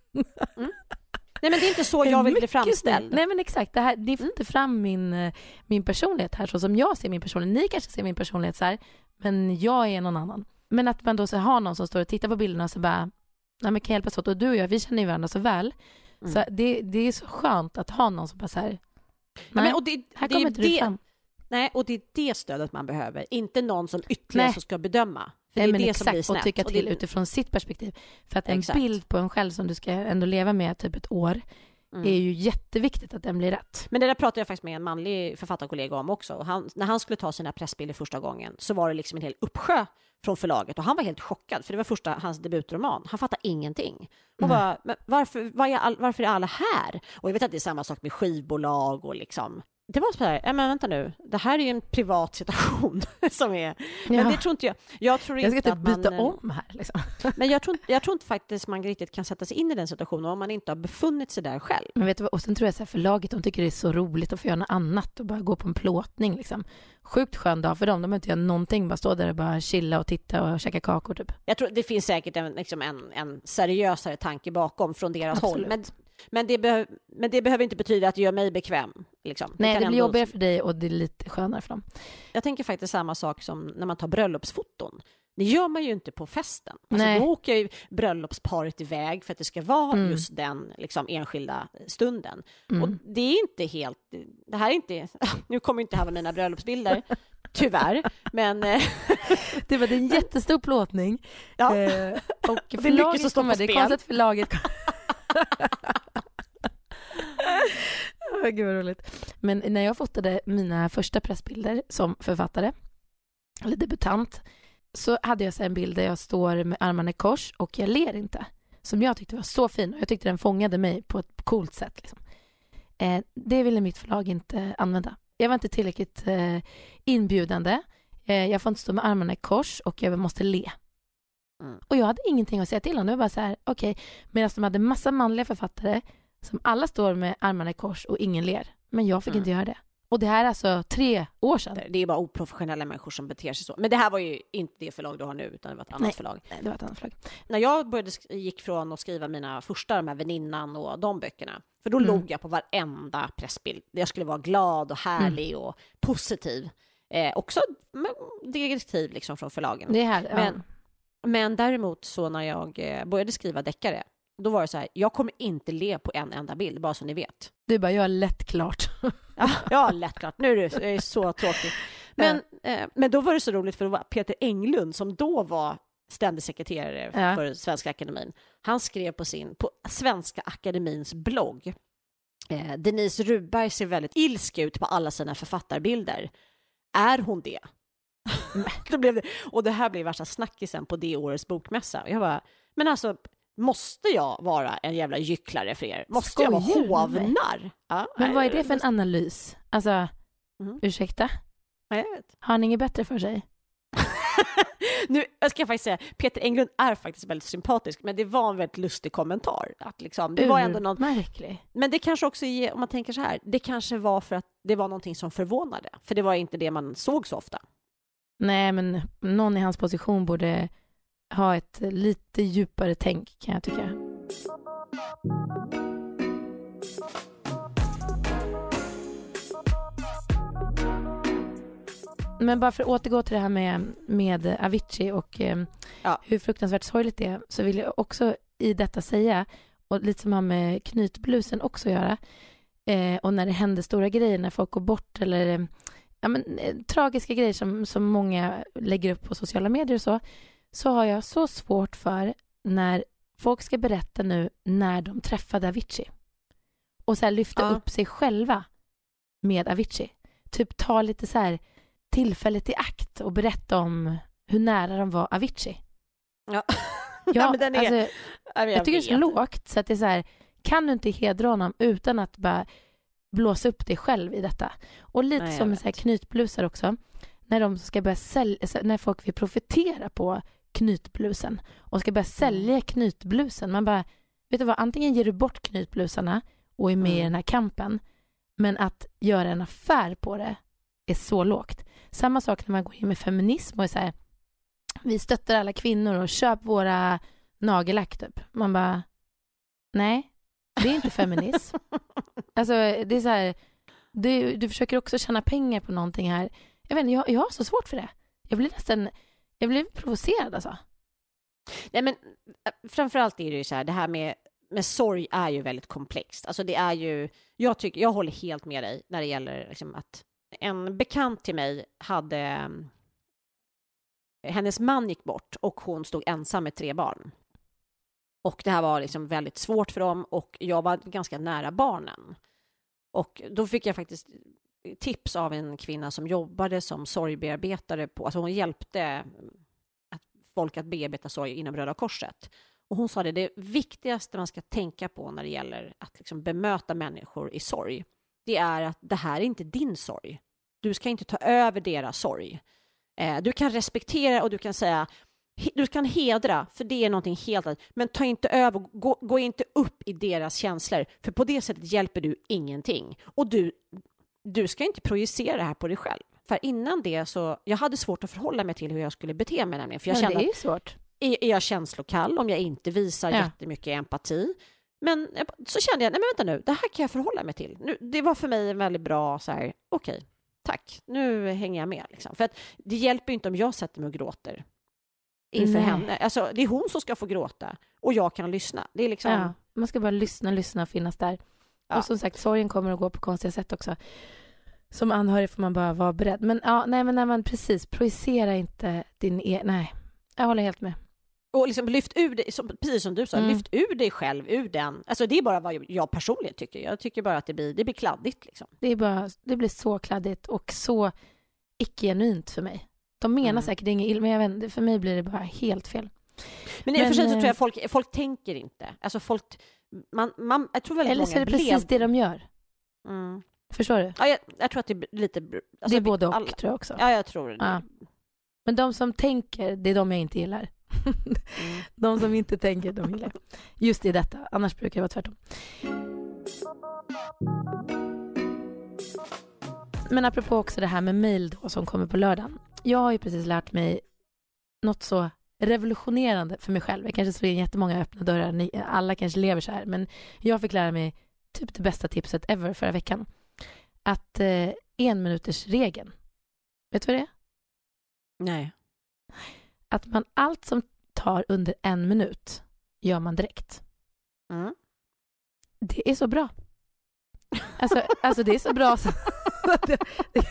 nej, men det är inte så jag vill bli framställd. Nej, men exakt. Det här, ni får inte fram min, eh, min personlighet här så som jag ser min personlighet. Ni kanske ser min personlighet så här, men jag är någon annan. Men att man då så har någon som står och tittar på bilderna och så bara, nej men kan hjälpas åt. Och du och jag, vi känner ju varandra så väl. Mm. Så det, det är så skönt att ha någon som bara så här, Nej, nej, men, och det, här det är kommer inte du det- fram. Nej, och det är det stödet man behöver. Inte någon som ytterligare Nej. som ska bedöma. För Nej, det är men det exakt, som blir och snett. tycka Och till det, utifrån sitt perspektiv. För att en Exakt. bild på en själv som du ska ändå leva med typ ett år Mm. är ju jätteviktigt att den blir rätt. Men det där pratade jag faktiskt med en manlig författarkollega om också. Och han, när han skulle ta sina pressbilder första gången så var det liksom en hel uppsjö från förlaget. Och han var helt chockad, för det var första hans debutroman. Han fattade ingenting. Och Nej. bara, men varför, var är all, varför är alla här? Och jag vet att det är samma sak med skivbolag och liksom... Det var så här, ja, men vänta nu, det här är ju en privat situation som är... Men Ja. det tror inte jag. Jag tror Jag ska inte typ att man... byta om här liksom. Men jag tror, inte- jag tror inte faktiskt man riktigt kan sätta sig in i den situationen om man inte har befunnit sig där själv. Men vet du vad? Och sen tror jag så här, förlaget, de tycker det är så roligt att få göra något annat och bara gå på en plåtning liksom. Sjukt skön dag för dem. De behöver inte göra någonting, bara stå där och bara chilla och titta och käka kakor typ. Jag tror det finns säkert en, liksom en, en seriösare tanke bakom från deras Absolut. håll. Men, men, det behöv, men det behöver inte betyda att det gör mig bekväm. Liksom. Nej, kan det blir ändå- jobbigare för dig och det är lite skönare för dem. Jag tänker faktiskt samma sak som när man tar bröllopsfoton. Det gör man ju inte på festen. Alltså, Nej. då åker ju bröllopsparet iväg för att det ska vara Mm. just den liksom, enskilda stunden. Mm. Och det är inte helt... Det här är inte... Nu kommer inte här med mina bröllopsbilder, tyvärr. Men... eh, Det var en jättestor plåtning. Ja. Eh, och mycket förlaget som står på kommer- det är spel. konstigt att förlaget Åh, gud vad roligt. Men när jag fotade mina första pressbilder som författare eller debutant så hade jag så här en bild där jag står med armarna i kors och jag ler inte. Som jag tyckte var så fin och jag tyckte den fångade mig på ett coolt sätt. Liksom. Eh, det ville mitt förlag inte använda. Jag var inte tillräckligt eh, inbjudande. Eh, jag får inte stå med armarna i kors och jag måste le. Mm. Och jag hade ingenting att säga till om. Det var bara så här, okej. Okay. Medan de hade massa manliga författare som alla står med armarna i kors och ingen ler. Men jag fick Mm. inte göra det. Och det här är alltså tre år sedan. Det är bara oprofessionella människor som beter sig så. Men det här var ju inte det förlag du har nu, utan det var ett annat Nej. förlag. Nej, det var ett annat förlag. När jag började sk- gick från att skriva mina första, de här väninnan och de böckerna, för då Mm. log jag på varenda pressbild. Jag skulle vara glad och härlig Mm. och positiv. Eh, också men, direktiv liksom från förlagen. Det är här, ja. Men, men däremot så när jag eh, började skriva deckare, Då var det så här, jag kommer inte le på en enda bild, bara så ni vet. Du bara, jag är lätt klart. Ja, ja, lätt klart. Nu är det, det är så tråkigt. Men, ja. eh, men då var det så roligt, för det var Peter Englund som då var ständig sekreterare ja. för Svenska Akademin. Han skrev på sin, på Svenska Akademins blogg. Eh, Denise Rubberg ser väldigt ilsk ut på alla sina författarbilder. Är hon det? Då blev det, och det här blev värsta snackisen på det årets bokmässa. Jag bara, men alltså, måste jag vara en jävla gycklare för er? Måste Skojar, jag vara hovnar? Ja, men vad är det för en analys? Alltså, mm. ursäkta? Ja, jag vet. Har han inget bättre för sig? Nu jag ska jag faktiskt säga, Peter Englund är faktiskt väldigt sympatisk, men det var en väldigt lustig kommentar. Att liksom, det var ändå någon, märklig. Men det kanske också, om man tänker så här, det kanske var för att det var någonting som förvånade. För det var inte det man såg så ofta. Nej, men någon i hans position borde ha ett lite djupare tänk, kan jag tycka. Men bara för att återgå till det här med, med Avicii och eh, ja. hur fruktansvärt sorgligt det är, så vill jag också i detta säga, och lite som har med knytblusen också att göra, eh, och när det händer stora grejer, när folk går bort eller ja, men, eh, tragiska grejer som, som många lägger upp på sociala medier och så, så har jag så svårt för när folk ska berätta nu när de träffade Avicii och så här lyfta ja. upp sig själva med Avicii. Typ ta lite så här tillfället i akt och berätta om hur nära de var Avicii. Ja, ja, ja men den är... Alltså, jag, jag tycker det är så lågt, så att det är så här, kan du inte hedra honom utan att bara blåsa upp dig själv i detta? Och lite Nej, som med så här knytblusar också, när de ska börja sälja, när folk vill profitera på knytblusen och ska börja sälja knytblusen, man bara, vet du vad, antingen ger du bort knytblusarna och är med mm. i den här kampen, men att göra en affär på det är så lågt. Samma sak när man går in med feminism och är så här, vi stöttar alla kvinnor och köp våra nagellack typ. Man bara, nej, det är inte feminism. Alltså det är så här, du, du försöker också tjäna pengar på någonting här. Jag vet inte, jag, jag har så svårt för det. Jag blir nästan, jag blir provocerad alltså. Nej, men framförallt är det ju så här, det här med, med sorg är ju väldigt komplext. Alltså det är ju, jag tycker, jag håller helt med dig när det gäller liksom att en bekant till mig hade, hennes man gick bort och hon stod ensam med tre barn. Och det här var liksom väldigt svårt för dem och jag var ganska nära barnen. Och då fick jag faktiskt tips av en kvinna som jobbade som sorgbearbetare på, alltså hon hjälpte att folk att bearbeta sorg inom Röda Korset. Och hon sa det, det viktigaste man ska tänka på när det gäller att liksom bemöta människor i sorg, det är att det här är inte din sorg. Du ska inte ta över deras sorg. Eh, du kan respektera och du kan säga, he, du kan hedra, för det är någonting helt annat. Men ta inte över, gå, gå inte upp i deras känslor. För på det sättet hjälper du ingenting. Och du, du ska inte projicera det här på dig själv. För innan det så, jag hade svårt att förhålla mig till hur jag skulle bete mig nämligen. För jag men kände det är ju att, svårt. Är, är jag känslokall om jag inte visar ja. jättemycket empati? Men så kände jag, nej men vänta nu, det här kan jag förhålla mig till. Nu, det var för mig en väldigt bra så här, okej, okay, tack, nu hänger jag med. Liksom. För att det hjälper inte om jag sätter mig och gråter inför nej. henne. Alltså, det är hon som ska få gråta och jag kan lyssna. Det är liksom... ja, man ska bara lyssna, lyssna och finnas där. Ja. Och som sagt, sorgen kommer att gå på konstiga sätt också. Som anhörig får man bara vara beredd. Men ja, nej men när man precis, projicera inte din e- nej, jag håller helt med. Och liksom lyft ur det, som, precis som du sa, mm. lyft ur dig själv, ur den. Alltså det är bara vad jag personligen tycker. Jag tycker bara att det blir, det blir kladdigt. Liksom. Det, är bara, det blir så kladdigt och så icke-genuint för mig. De menar mm. säkert inget illa, men jag vet inte, för mig blir det bara helt fel. Men i och för sig så tror jag folk, folk tänker inte. Alltså folk, man, man, jag tror väldigt eller många så är det blev... precis det de gör. Mm. Förstår du? Ja, jag, jag tror att det är lite... Alltså, det är både och, alla, tror jag också. Ja, jag tror det. Ja. Men de som tänker, det är de jag inte gillar. Mm. De som inte tänker, de gillar. Just i detta, annars brukar det vara tvärtom. Men apropå också det här med mejl då som kommer på lördagen. Jag har ju precis lärt mig något så revolutionerande för mig själv. Jag kanske slår in jättemånga öppna dörrar. Ni, alla kanske lever så här. Men jag fick lära mig typ det bästa tipset ever förra veckan. Att eh, en minuters regeln. Vet du vad det är? Nej. Att man allt som tar under en minut gör man direkt. Mm. Det är så bra. Alltså, alltså det är så bra. Så det, det...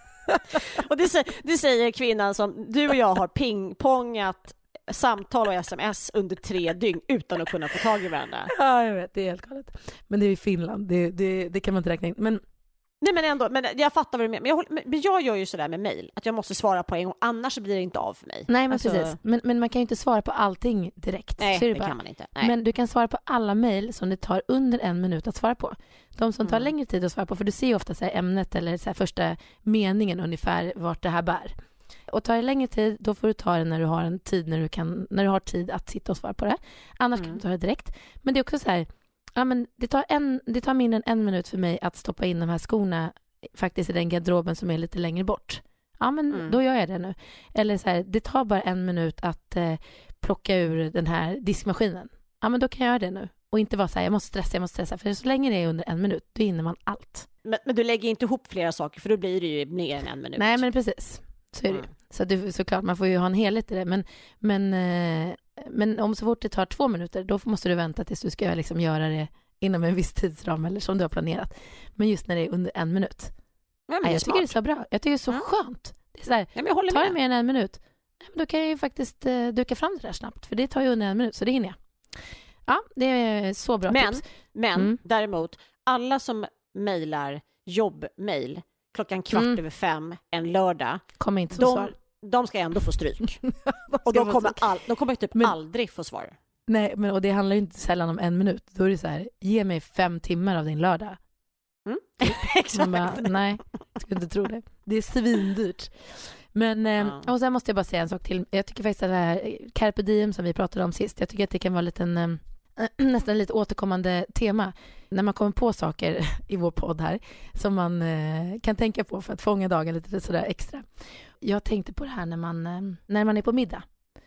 Och det, det säger kvinnan som du och jag har pingpongat samtal och sms under tre dygn utan att kunna få tag i varandra. Ja, jag vet. Det är helt galet. Men det är i Finland. Det, det, det kan man inte räkna in. Men... Nej, men ändå. Men jag fattar vad du menar. Men jag, men jag gör ju sådär med mejl. Att jag måste svara på en gång. Annars blir det inte av för mig. Nej, men alltså... precis. Men, men man kan ju inte svara på allting direkt. Nej, det, det bara. kan man inte. Nej. Men du kan svara på alla mejl som det tar under en minut att svara på. De som tar mm. längre tid att svara på. För du ser ju ofta så här ämnet eller så här första meningen ungefär vart det här bär. Och tar det längre tid, då får du ta det när du har en tid när du, kan, när du har tid att sitta och svara på det. Annars mm. kan du ta det direkt. Men det är också så här, ja, men det, tar en, det tar mindre än en minut för mig att stoppa in de här skorna faktiskt i den garderoben som är lite längre bort. Ja, men mm. då gör jag det nu. Eller så här, det tar bara en minut att eh, plocka ur den här diskmaskinen. Ja, men då kan jag göra det nu. Och inte vara så här, jag måste stressa, jag måste stressa. För så länge det är under en minut, då hinner man allt. Men, men du lägger inte ihop flera saker, för då blir det ju mer än en minut. Nej, men precis. Så är det mm. Så det, såklart, man får ju ha en helhet i det. Men, men, eh, men om så fort det tar två minuter, då måste du vänta tills du ska liksom göra det inom en viss tidsram eller som du har planerat. Men just när det är under en minut. Ja, Nej, jag smart. tycker det är så bra. Jag tycker det är så ja. skönt. Det är så här, ja, men jag håller tar med. det mer än en minut, nej, men då kan jag ju faktiskt eh, duka fram det där snabbt. För det tar ju under en minut, så det hinner jag. Ja, det är så bra men, tips. Men mm. däremot, alla som mejlar jobbmejl klockan kvart mm. över fem en lördag, kommer inte få svar. De ska ändå få stryk. Och de kommer, all, de kommer typ men, aldrig få svar. Nej, men och det handlar ju inte sällan om en minut. Då är det så här, ge mig fem timmar av din lördag. Mm. Exakt. Bara, nej, jag skulle inte tro det. Det är svindyrt. Men, ja. Och sen måste jag bara säga en sak till. Jag tycker faktiskt att det här Carpe Diem som vi pratade om sist, jag tycker att det kan vara lite en, nästan lite återkommande tema. När man kommer på saker i vår podd här som man eh, kan tänka på för att fånga dagen lite sådär extra. Jag tänkte på det här när man, eh, när man är på middag.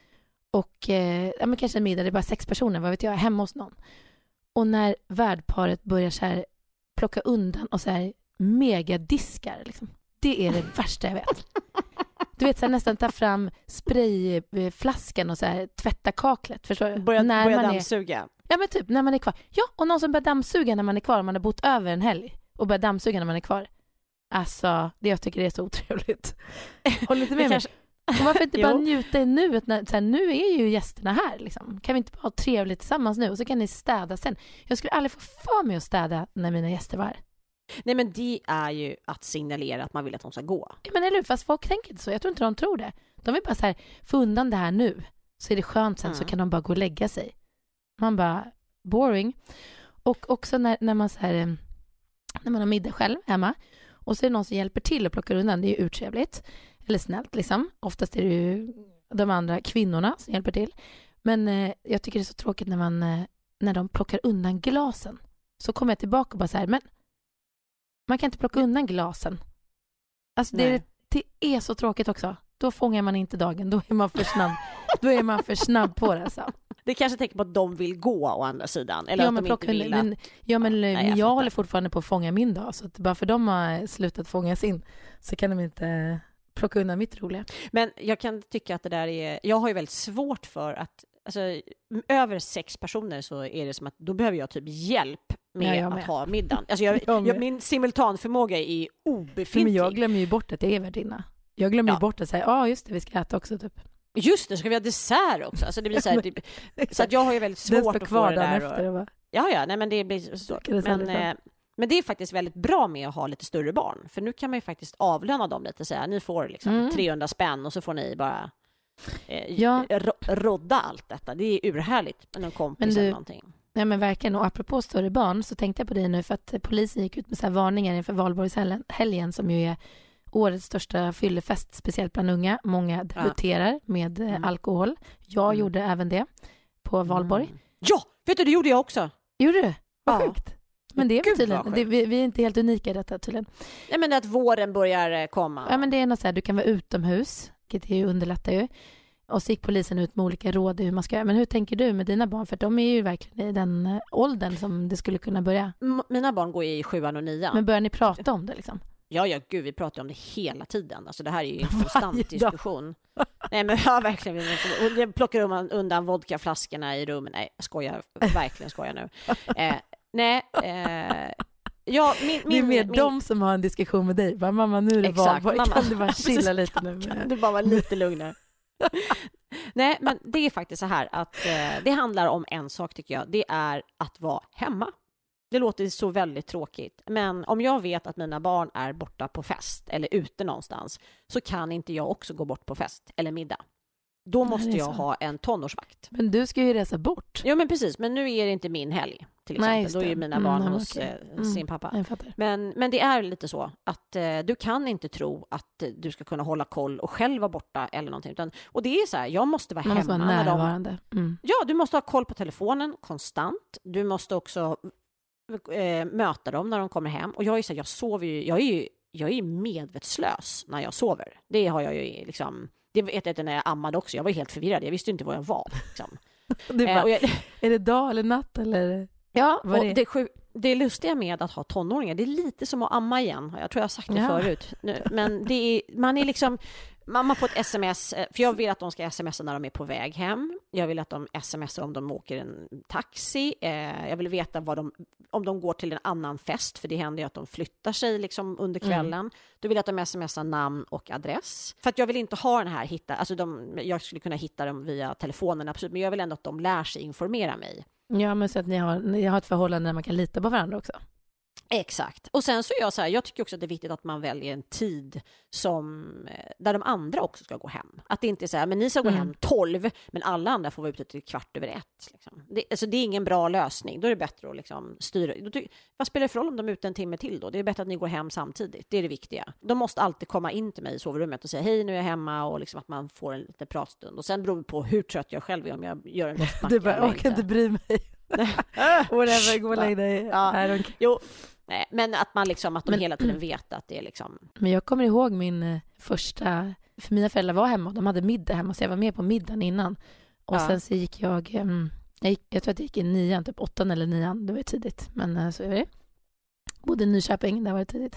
Och eh, ja, men kanske en middag, det är bara sex personer, vad vet jag, hemma hos någon. Och när värdparet börjar så här plocka undan och så här megadiskar liksom. Det är det värsta jag vet. Du vet, så här, nästan ta fram sprayflaskan och så här, tvätta kaklet. Förstår du? Börja, när börja man dammsuga. Är, ja, men typ när man är kvar. Ja, och någon som börjar dammsuga när man är kvar. Om man har bott över en helg och börjar dammsuga när man är kvar. Alltså, det jag tycker det är så otrevligt. Håll lite med mig. Kanske... Och varför inte bara njuta i nuet? När, så här, nu är ju gästerna här. Liksom. Kan vi inte bara ha trevligt tillsammans nu? Och så kan ni städa sen. Jag skulle aldrig få för mig att städa när mina gäster var här. Nej, men det är ju att signalera att man vill att de ska gå. Ja, men eller hur? Fast folk tänker inte så. Jag tror inte de tror det. De vill bara så här, få undan det här nu. Så är det skönt sen, mm. så kan de bara gå och lägga sig. Man bara, boring. Och också när, när man så här, när man har middag själv hemma. Och så är det någon som hjälper till och plockar undan. Det är ju urtrevligt. Eller snällt liksom. Oftast är det ju de andra kvinnorna som hjälper till. Men eh, jag tycker det är så tråkigt när man eh, när de plockar undan glasen. Så kommer jag tillbaka och bara så här, men man kan inte plocka undan glasen. Alltså det är, det är så tråkigt också. Då fångar man inte dagen. Då är man för snabb. Då är man för snabb på det. Så. Det kanske tänker på att de vill gå å andra sidan. Eller ja, att men de plocka, inte vill men, att... Ja, men, Nej, men jag, jag håller fortfarande på att fånga min dag. Så att bara för de har slutat fånga sin så kan de inte plocka undan mitt roliga. Men jag kan tycka att det där är... Jag har ju väldigt svårt för att... Alltså, över sex personer så är det som att då behöver jag typ hjälp med, ja, med. att ha middagen. Alltså jag, jag jag, min simultanförmåga är obefintlig. Men jag glömmer ju bort att jag är värdinna. Jag glömmer ja. ju bort att säga, ja ah, just det, vi ska äta också typ. Just det, ska vi ha dessert också? Alltså det blir så här, typ, så att jag har ju väldigt svårt att få det där. Efter, och... Ja, ja, nej men det blir så. Men, eh, men det är faktiskt väldigt bra med att ha lite större barn. För nu kan man ju faktiskt avlöna dem lite. Så här, ni får liksom mm. trehundra spänn och så får ni bara eh, ja. rodda allt detta. Det är urhärligt med någon kompis du... eller någonting. Nej, men verkligen. Och apropå större barn så tänkte jag på dig nu för att polisen gick ut med så här varningar inför Valborgshelgen som ju är årets största fyllefest, speciellt bland unga. Många debuterar ja. med mm. alkohol. Jag mm. gjorde även det på Valborg. Mm. Ja, vet du, det gjorde jag också. Gjorde du? Vad ja. sjukt. Men det är väl tydligen, det, vi, vi är inte helt unika i detta tydligen. Nej, men att våren börjar komma. Ja, men det är något så här, du kan vara utomhus, vilket ju underlättar ju. Och så gick polisen ut med olika råd hur man ska göra. Men hur tänker du med dina barn? För de är ju verkligen i den åldern som det skulle kunna börja. M- mina barn går i sjuan och nian. Men börjar ni prata om det liksom? Ja, ja, gud, vi pratar om det hela tiden. Alltså det här är ju en konstant diskussion. Nej, men jag verkligen jag plockar undan vodkaflaskorna i rummet. Nej, jag skojar, verkligen skojar nu. Eh, nej, eh, ja, min, min, det är mer min, de som har en diskussion med dig. Bara, mamma, nu är det exakt, val. mamma, Kan du bara chilla lite kan, nu? Kan du bara vara lite lugnare? Nej, men det är faktiskt så här att eh, det handlar om en sak tycker jag. Det är att vara hemma. Det låter så väldigt tråkigt. Men om jag vet att mina barn är borta på fest eller ute någonstans så kan inte jag också gå bort på fest eller middag. Då måste Nej, jag så. ha en tonårsvakt. Men du ska ju resa bort. Ja, men precis. Men nu är det inte min helg till exempel. Nej, då är ju mina barn mm, hos okay. eh, sin pappa. Mm, jag fattar. Men, men det är lite så att eh, du kan inte tro att eh, du ska kunna hålla koll och själv vara borta eller någonting. Utan, och det är så här, jag måste vara Man hemma. måste vara närvarande. De, mm. Ja, du måste ha koll på telefonen konstant. Du måste också eh, möta dem när de kommer hem. Och jag är så här, jag sover ju, jag är ju jag är medvetslös när jag sover. Det har jag ju liksom... Det vet jag när jag ammade också. Jag var helt förvirrad. Jag visste inte vad jag var. Liksom. Det bara, eh, och jag, är det dag eller natt? Eller? Ja, och det? Det, sju, det lustiga med att ha tonåringar, det är lite som att amma igen. Jag tror jag har sagt det ja. förut. Men det är, man är liksom... Man har fått sms, för jag vill att de ska smsa när de är på väg hem. Jag vill att de smsar om de åker en taxi. Eh, jag vill veta vad de, om de går till en annan fest, för det händer ju att de flyttar sig liksom under kvällen. Mm. Då vill jag att de smsar namn och adress. För att jag vill inte ha den här hitta, alltså de, jag skulle kunna hitta dem via telefonen absolut, men jag vill ändå att de lär sig informera mig. Ja, men så att ni har, ni har ett förhållande där man kan lita på varandra också. Exakt. Och sen så är jag så här, jag tycker också att det är viktigt att man väljer en tid som, där de andra också ska gå hem. Att det inte är så här, men ni ska gå mm. hem tolv, men alla andra får vara ute till kvart över ett. Liksom. Det, alltså det är ingen bra lösning. Då är det bättre att liksom styra. Då, vad spelar det för roll om de är ute en timme till då? Det är bättre att ni går hem samtidigt. Det är det viktiga. De måste alltid komma in till mig i sovrummet och säga hej, nu är jag hemma, och liksom att man får en liten pratstund. Och sen beror det på hur trött jag själv är om jag gör en röstmacka. Du bara, jag kan inte bry mig. Whatever, gå och lägg dig. Ja. Jo. Nej, men att man liksom, att de men, hela tiden vet att det är liksom... Men jag kommer ihåg min eh, första... För mina föräldrar var hemma och de hade middag hemma, så jag var med på middagen innan. Och ja. sen så gick jag... Eh, jag, gick, jag tror att jag gick i nian, typ åttan eller nian. Det var tidigt, men eh, så är det. Bodde i Nyköping, där var det tidigt.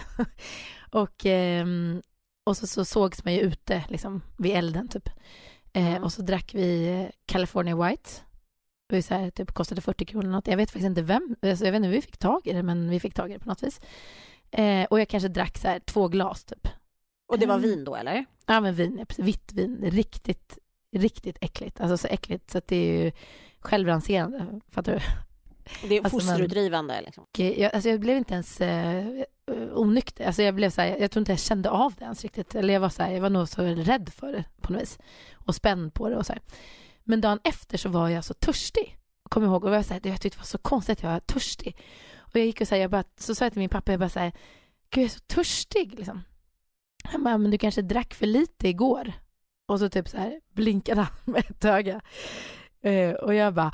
och eh, och så, så sågs man ju ute liksom, vid elden typ. Eh, mm. Och så drack vi California White. Det så här, typ, kostade fyrtio kronor något. Jag vet faktiskt inte vem, alltså, jag vet inte hur vi fick tag i det, men vi fick tag i det på något vis. Eh, och jag kanske drack så här, två glas typ. Och det var vin då, eller? Ja, men vin, vitt vin. Riktigt, riktigt äckligt. Alltså så äckligt så att det är ju självranserande, fattar du? Det är alltså, fosterutdrivande. Men, liksom. jag, alltså jag blev inte ens eh, onykter. Alltså jag blev så här, jag tror inte jag kände av det ens riktigt. Eller jag var så här, jag var nog så rädd för det på något vis. Och spänd på det och så här. Men dagen efter så var jag så törstig. Kommer ihåg, och jag, så här, jag tyckte det var så konstigt att jag var törstig. Och jag gick och så här, jag bara, så sa jag till min pappa, jag bara så här, gud, jag är så törstig liksom. Han bara, men du kanske drack för lite igår. Och så typ så här blinkade han med ett öga. Uh, och jag bara,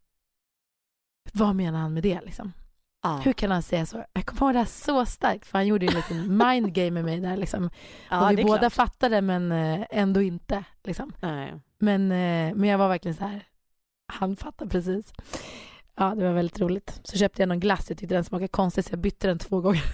vad menar han med det liksom? Ah. Hur kan han säga så? Jag kommer ihåg det här så starkt, för han gjorde ju en liten mind game med mig där liksom. Ah, och vi båda klart. fattade, men ändå inte liksom. Nej. Men, men jag var verkligen så här, han fattade precis. Ja, det var väldigt roligt. Så köpte jag någon glass, jag tyckte den smakade konstigt, så jag bytte den två gånger.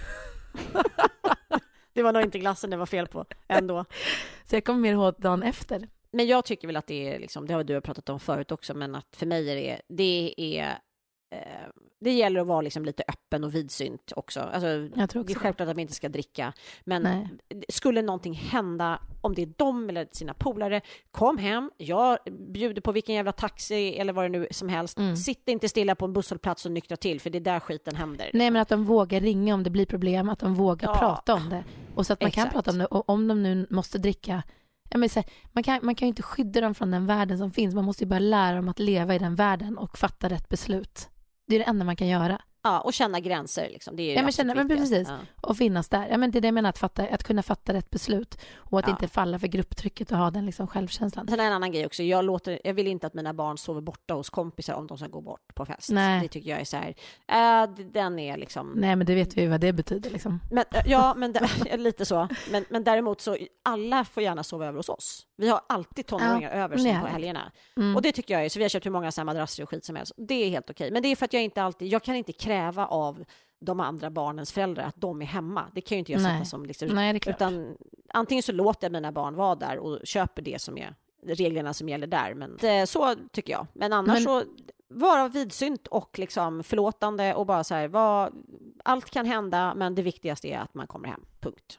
Det var nog inte glassen det var fel på ändå. Så jag kommer mer ihåg dagen efter. Men jag tycker väl att det är liksom, det har du pratat om förut också, men att för mig är det, det är eh, det gäller att vara liksom lite öppen och vidsynt också. Alltså, jag tror också det är självklart att man inte ska dricka. Men Nej. skulle någonting hända, om det är dem eller sina polare, kom hem, jag bjuder på vilken jävla taxi eller vad det nu som helst. Mm. Sitt inte stilla på en busshållplats och nyktra till, för det är där skiten händer. Nej, men att de vågar ringa om det blir problem, att de vågar ja. prata om det. Och så att man Exakt. kan prata om det. Och om de nu måste dricka, jag menar, så här, man kan man kan ju inte skydda dem från den världen som finns. Man måste ju bara lära dem att leva i den världen och fatta rätt beslut. Det är det enda man kan göra. Ja, och känna gränser liksom. Det är ju ja, men känna, men precis. Ja. Och finnas där. Ja, men det är det jag menar, att, fatta, att kunna fatta rätt beslut. Och att ja. inte falla för grupptrycket och ha den liksom självkänslan. Sen är en annan grej också. Jag, låter, jag vill inte att mina barn sover borta hos kompisar om de ska gå bort på fest. Nej. Det tycker jag är så här. Äh, den är liksom... Nej, men det vet vi ju vad det betyder liksom. Men, ja, men det, lite så. Men, men däremot så, alla får gärna sova över hos oss. Vi har alltid tonåringar ja. över sig på helgerna. Mm. Och det tycker jag är, så vi har köpt hur många madrasser och skit som helst. Det är helt okej. Men det är för att jag inte alltid, jag kan inte kräva av de andra barnens föräldrar att de är hemma. Det kan ju inte jag sätta Nej. som liksom, Nej, det är klart. utan antingen så låter jag mina barn vara där och köper det som är reglerna som gäller där, men det, så tycker jag. Men annars Men- så vara vidsynt och liksom förlåtande och bara så här, vad, allt kan hända, men det viktigaste är att man kommer hem. Punkt.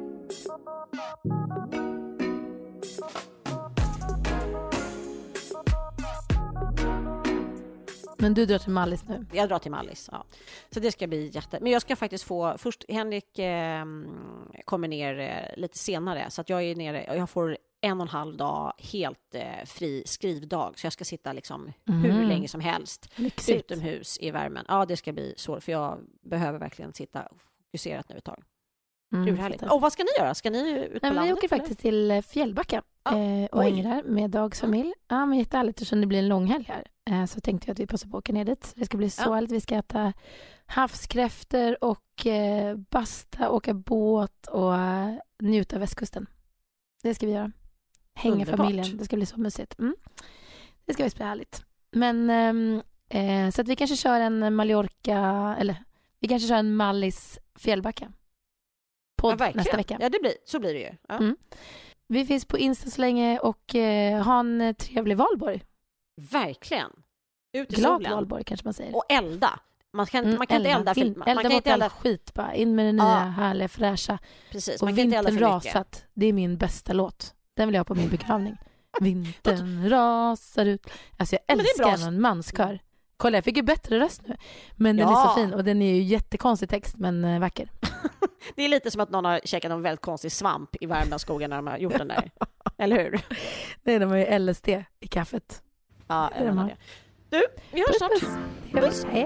Men du drar till Mallis nu. Jag drar till Mallis, ja. Så det ska bli jätte... Men jag ska faktiskt få... Först, Henrik eh, kommer ner eh, lite senare. Så att jag är nere... Jag får en och en halv dag helt eh, fri skrivdag. Så jag ska sitta liksom Mm. hur länge som helst. Lyxigt. Utomhus i värmen. Ja, det ska bli så. För jag behöver verkligen sitta fokuserat nu ett tag. Mm, Hur härligt. fattar. Och vad ska ni göra? Ska ni ut på Nej, men vi landet? åker faktiskt till eh, Fjällbacka Ja. eh, och Oj. hänger där med Dags familj. Ja, men jättehärligt. Eftersom det blir en lång helg här eh, så tänkte jag att vi passar på att åka ner dit. Det ska bli så Ja. härligt. Vi ska äta havskräftor och eh, basta, åka båt och eh, njuta av västkusten. Det ska vi göra. Hänga Underbart. familjen. Det ska bli så mysigt. Mm. Det ska bli härligt. Men ehm, eh, så att vi kanske kör en Mallorca, eller vi kanske kör en Mallis Fjällbacka. Ja, Podd verkligen. nästa vecka. Ja, det blir, så blir det ju. Ja. Mm. Vi finns på Insta så länge och eh, ha en eh, trevlig valborg. Verkligen. Ut i Glad solen. valborg kanske man säger. Och elda. Man kan, Mm, man kan inte elda för, In, man, elda man kan bort inte elda. all skit bara. In med det nya Ja. härliga fräscha. Precis, Och man kan inte elda Vintern för mycket. rasat. Det är min bästa låt. Den vill jag ha på min begravning. Vintern rasar ut. Alltså jag Men det är älskar bra. när en manskör. Kolla, jag fick ju bättre röst nu. Men den Ja. är så fin. Och den är ju jättekonstig text, men eh, vacker. Det är lite som att någon har käkat någon väldigt konstig svamp i Värmlandsskogen när de har gjort den där. Eller hur? Nej, de har ju L S D i kaffet. Ja, Det är jag de menar har. det. Du, vi hörs snart. Puss. Jag vill säga.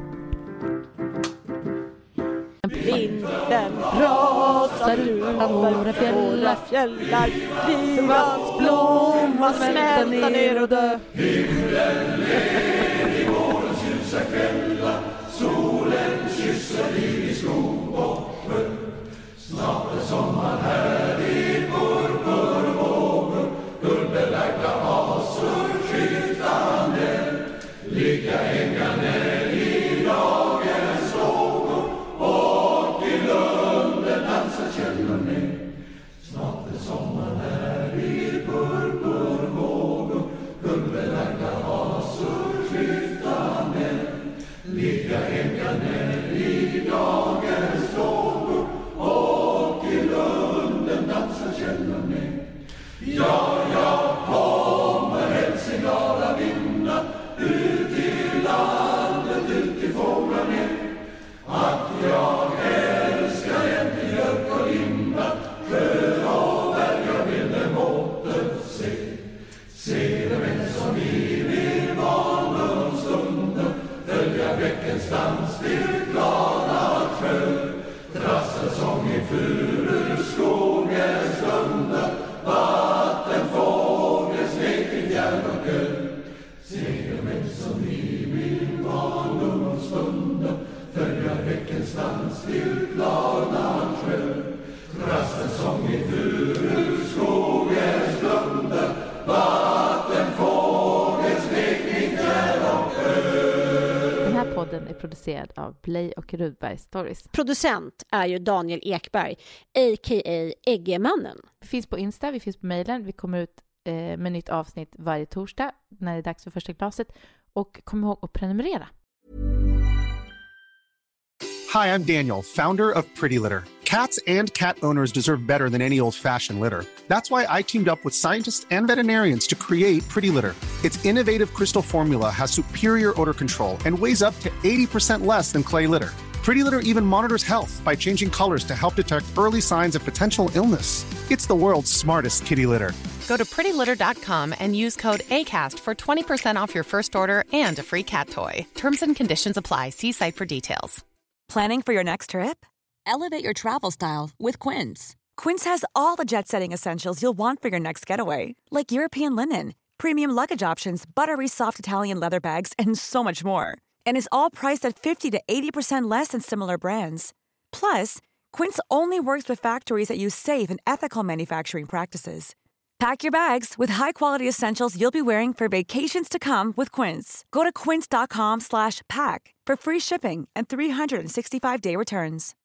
Vintern rasar ut över våra fjällar. fjällar. Drivans blomma smälta ner och dö. Den här podden är producerad av Play och Rudberg Stories. Producent är ju Daniel Ekberg, a k a. Äggemannen. Vi finns på Insta, vi finns på mejlen. Vi kommer ut eh, med nytt avsnitt varje torsdag när det är dags för första glaset. Och kom ihåg att prenumerera. Hi, I'm Daniel, founder of Pretty Litter. Cats and cat owners deserve better than any old-fashioned litter. That's why I teamed up with scientists and veterinarians to create Pretty Litter. Its innovative crystal formula has superior odor control and weighs up to eighty percent less than clay litter. Pretty Litter even monitors health by changing colors to help detect early signs of potential illness. It's the world's smartest kitty litter. Go to pretty litter dot com and use code ACAST for twenty percent off your first order and a free cat toy. Terms and conditions apply. See site for details. Planning for your next trip? Elevate your travel style with Quince. Quince has all the jet-setting essentials you'll want for your next getaway, like European linen, premium luggage options, buttery soft Italian leather bags, and so much more. And is all priced at fifty to eighty percent less than similar brands. Plus, Quince only works with factories that use safe and ethical manufacturing practices. Pack your bags with high-quality essentials you'll be wearing for vacations to come with Quince. Go to quince.com slash pack for free shipping and three sixty-five day returns.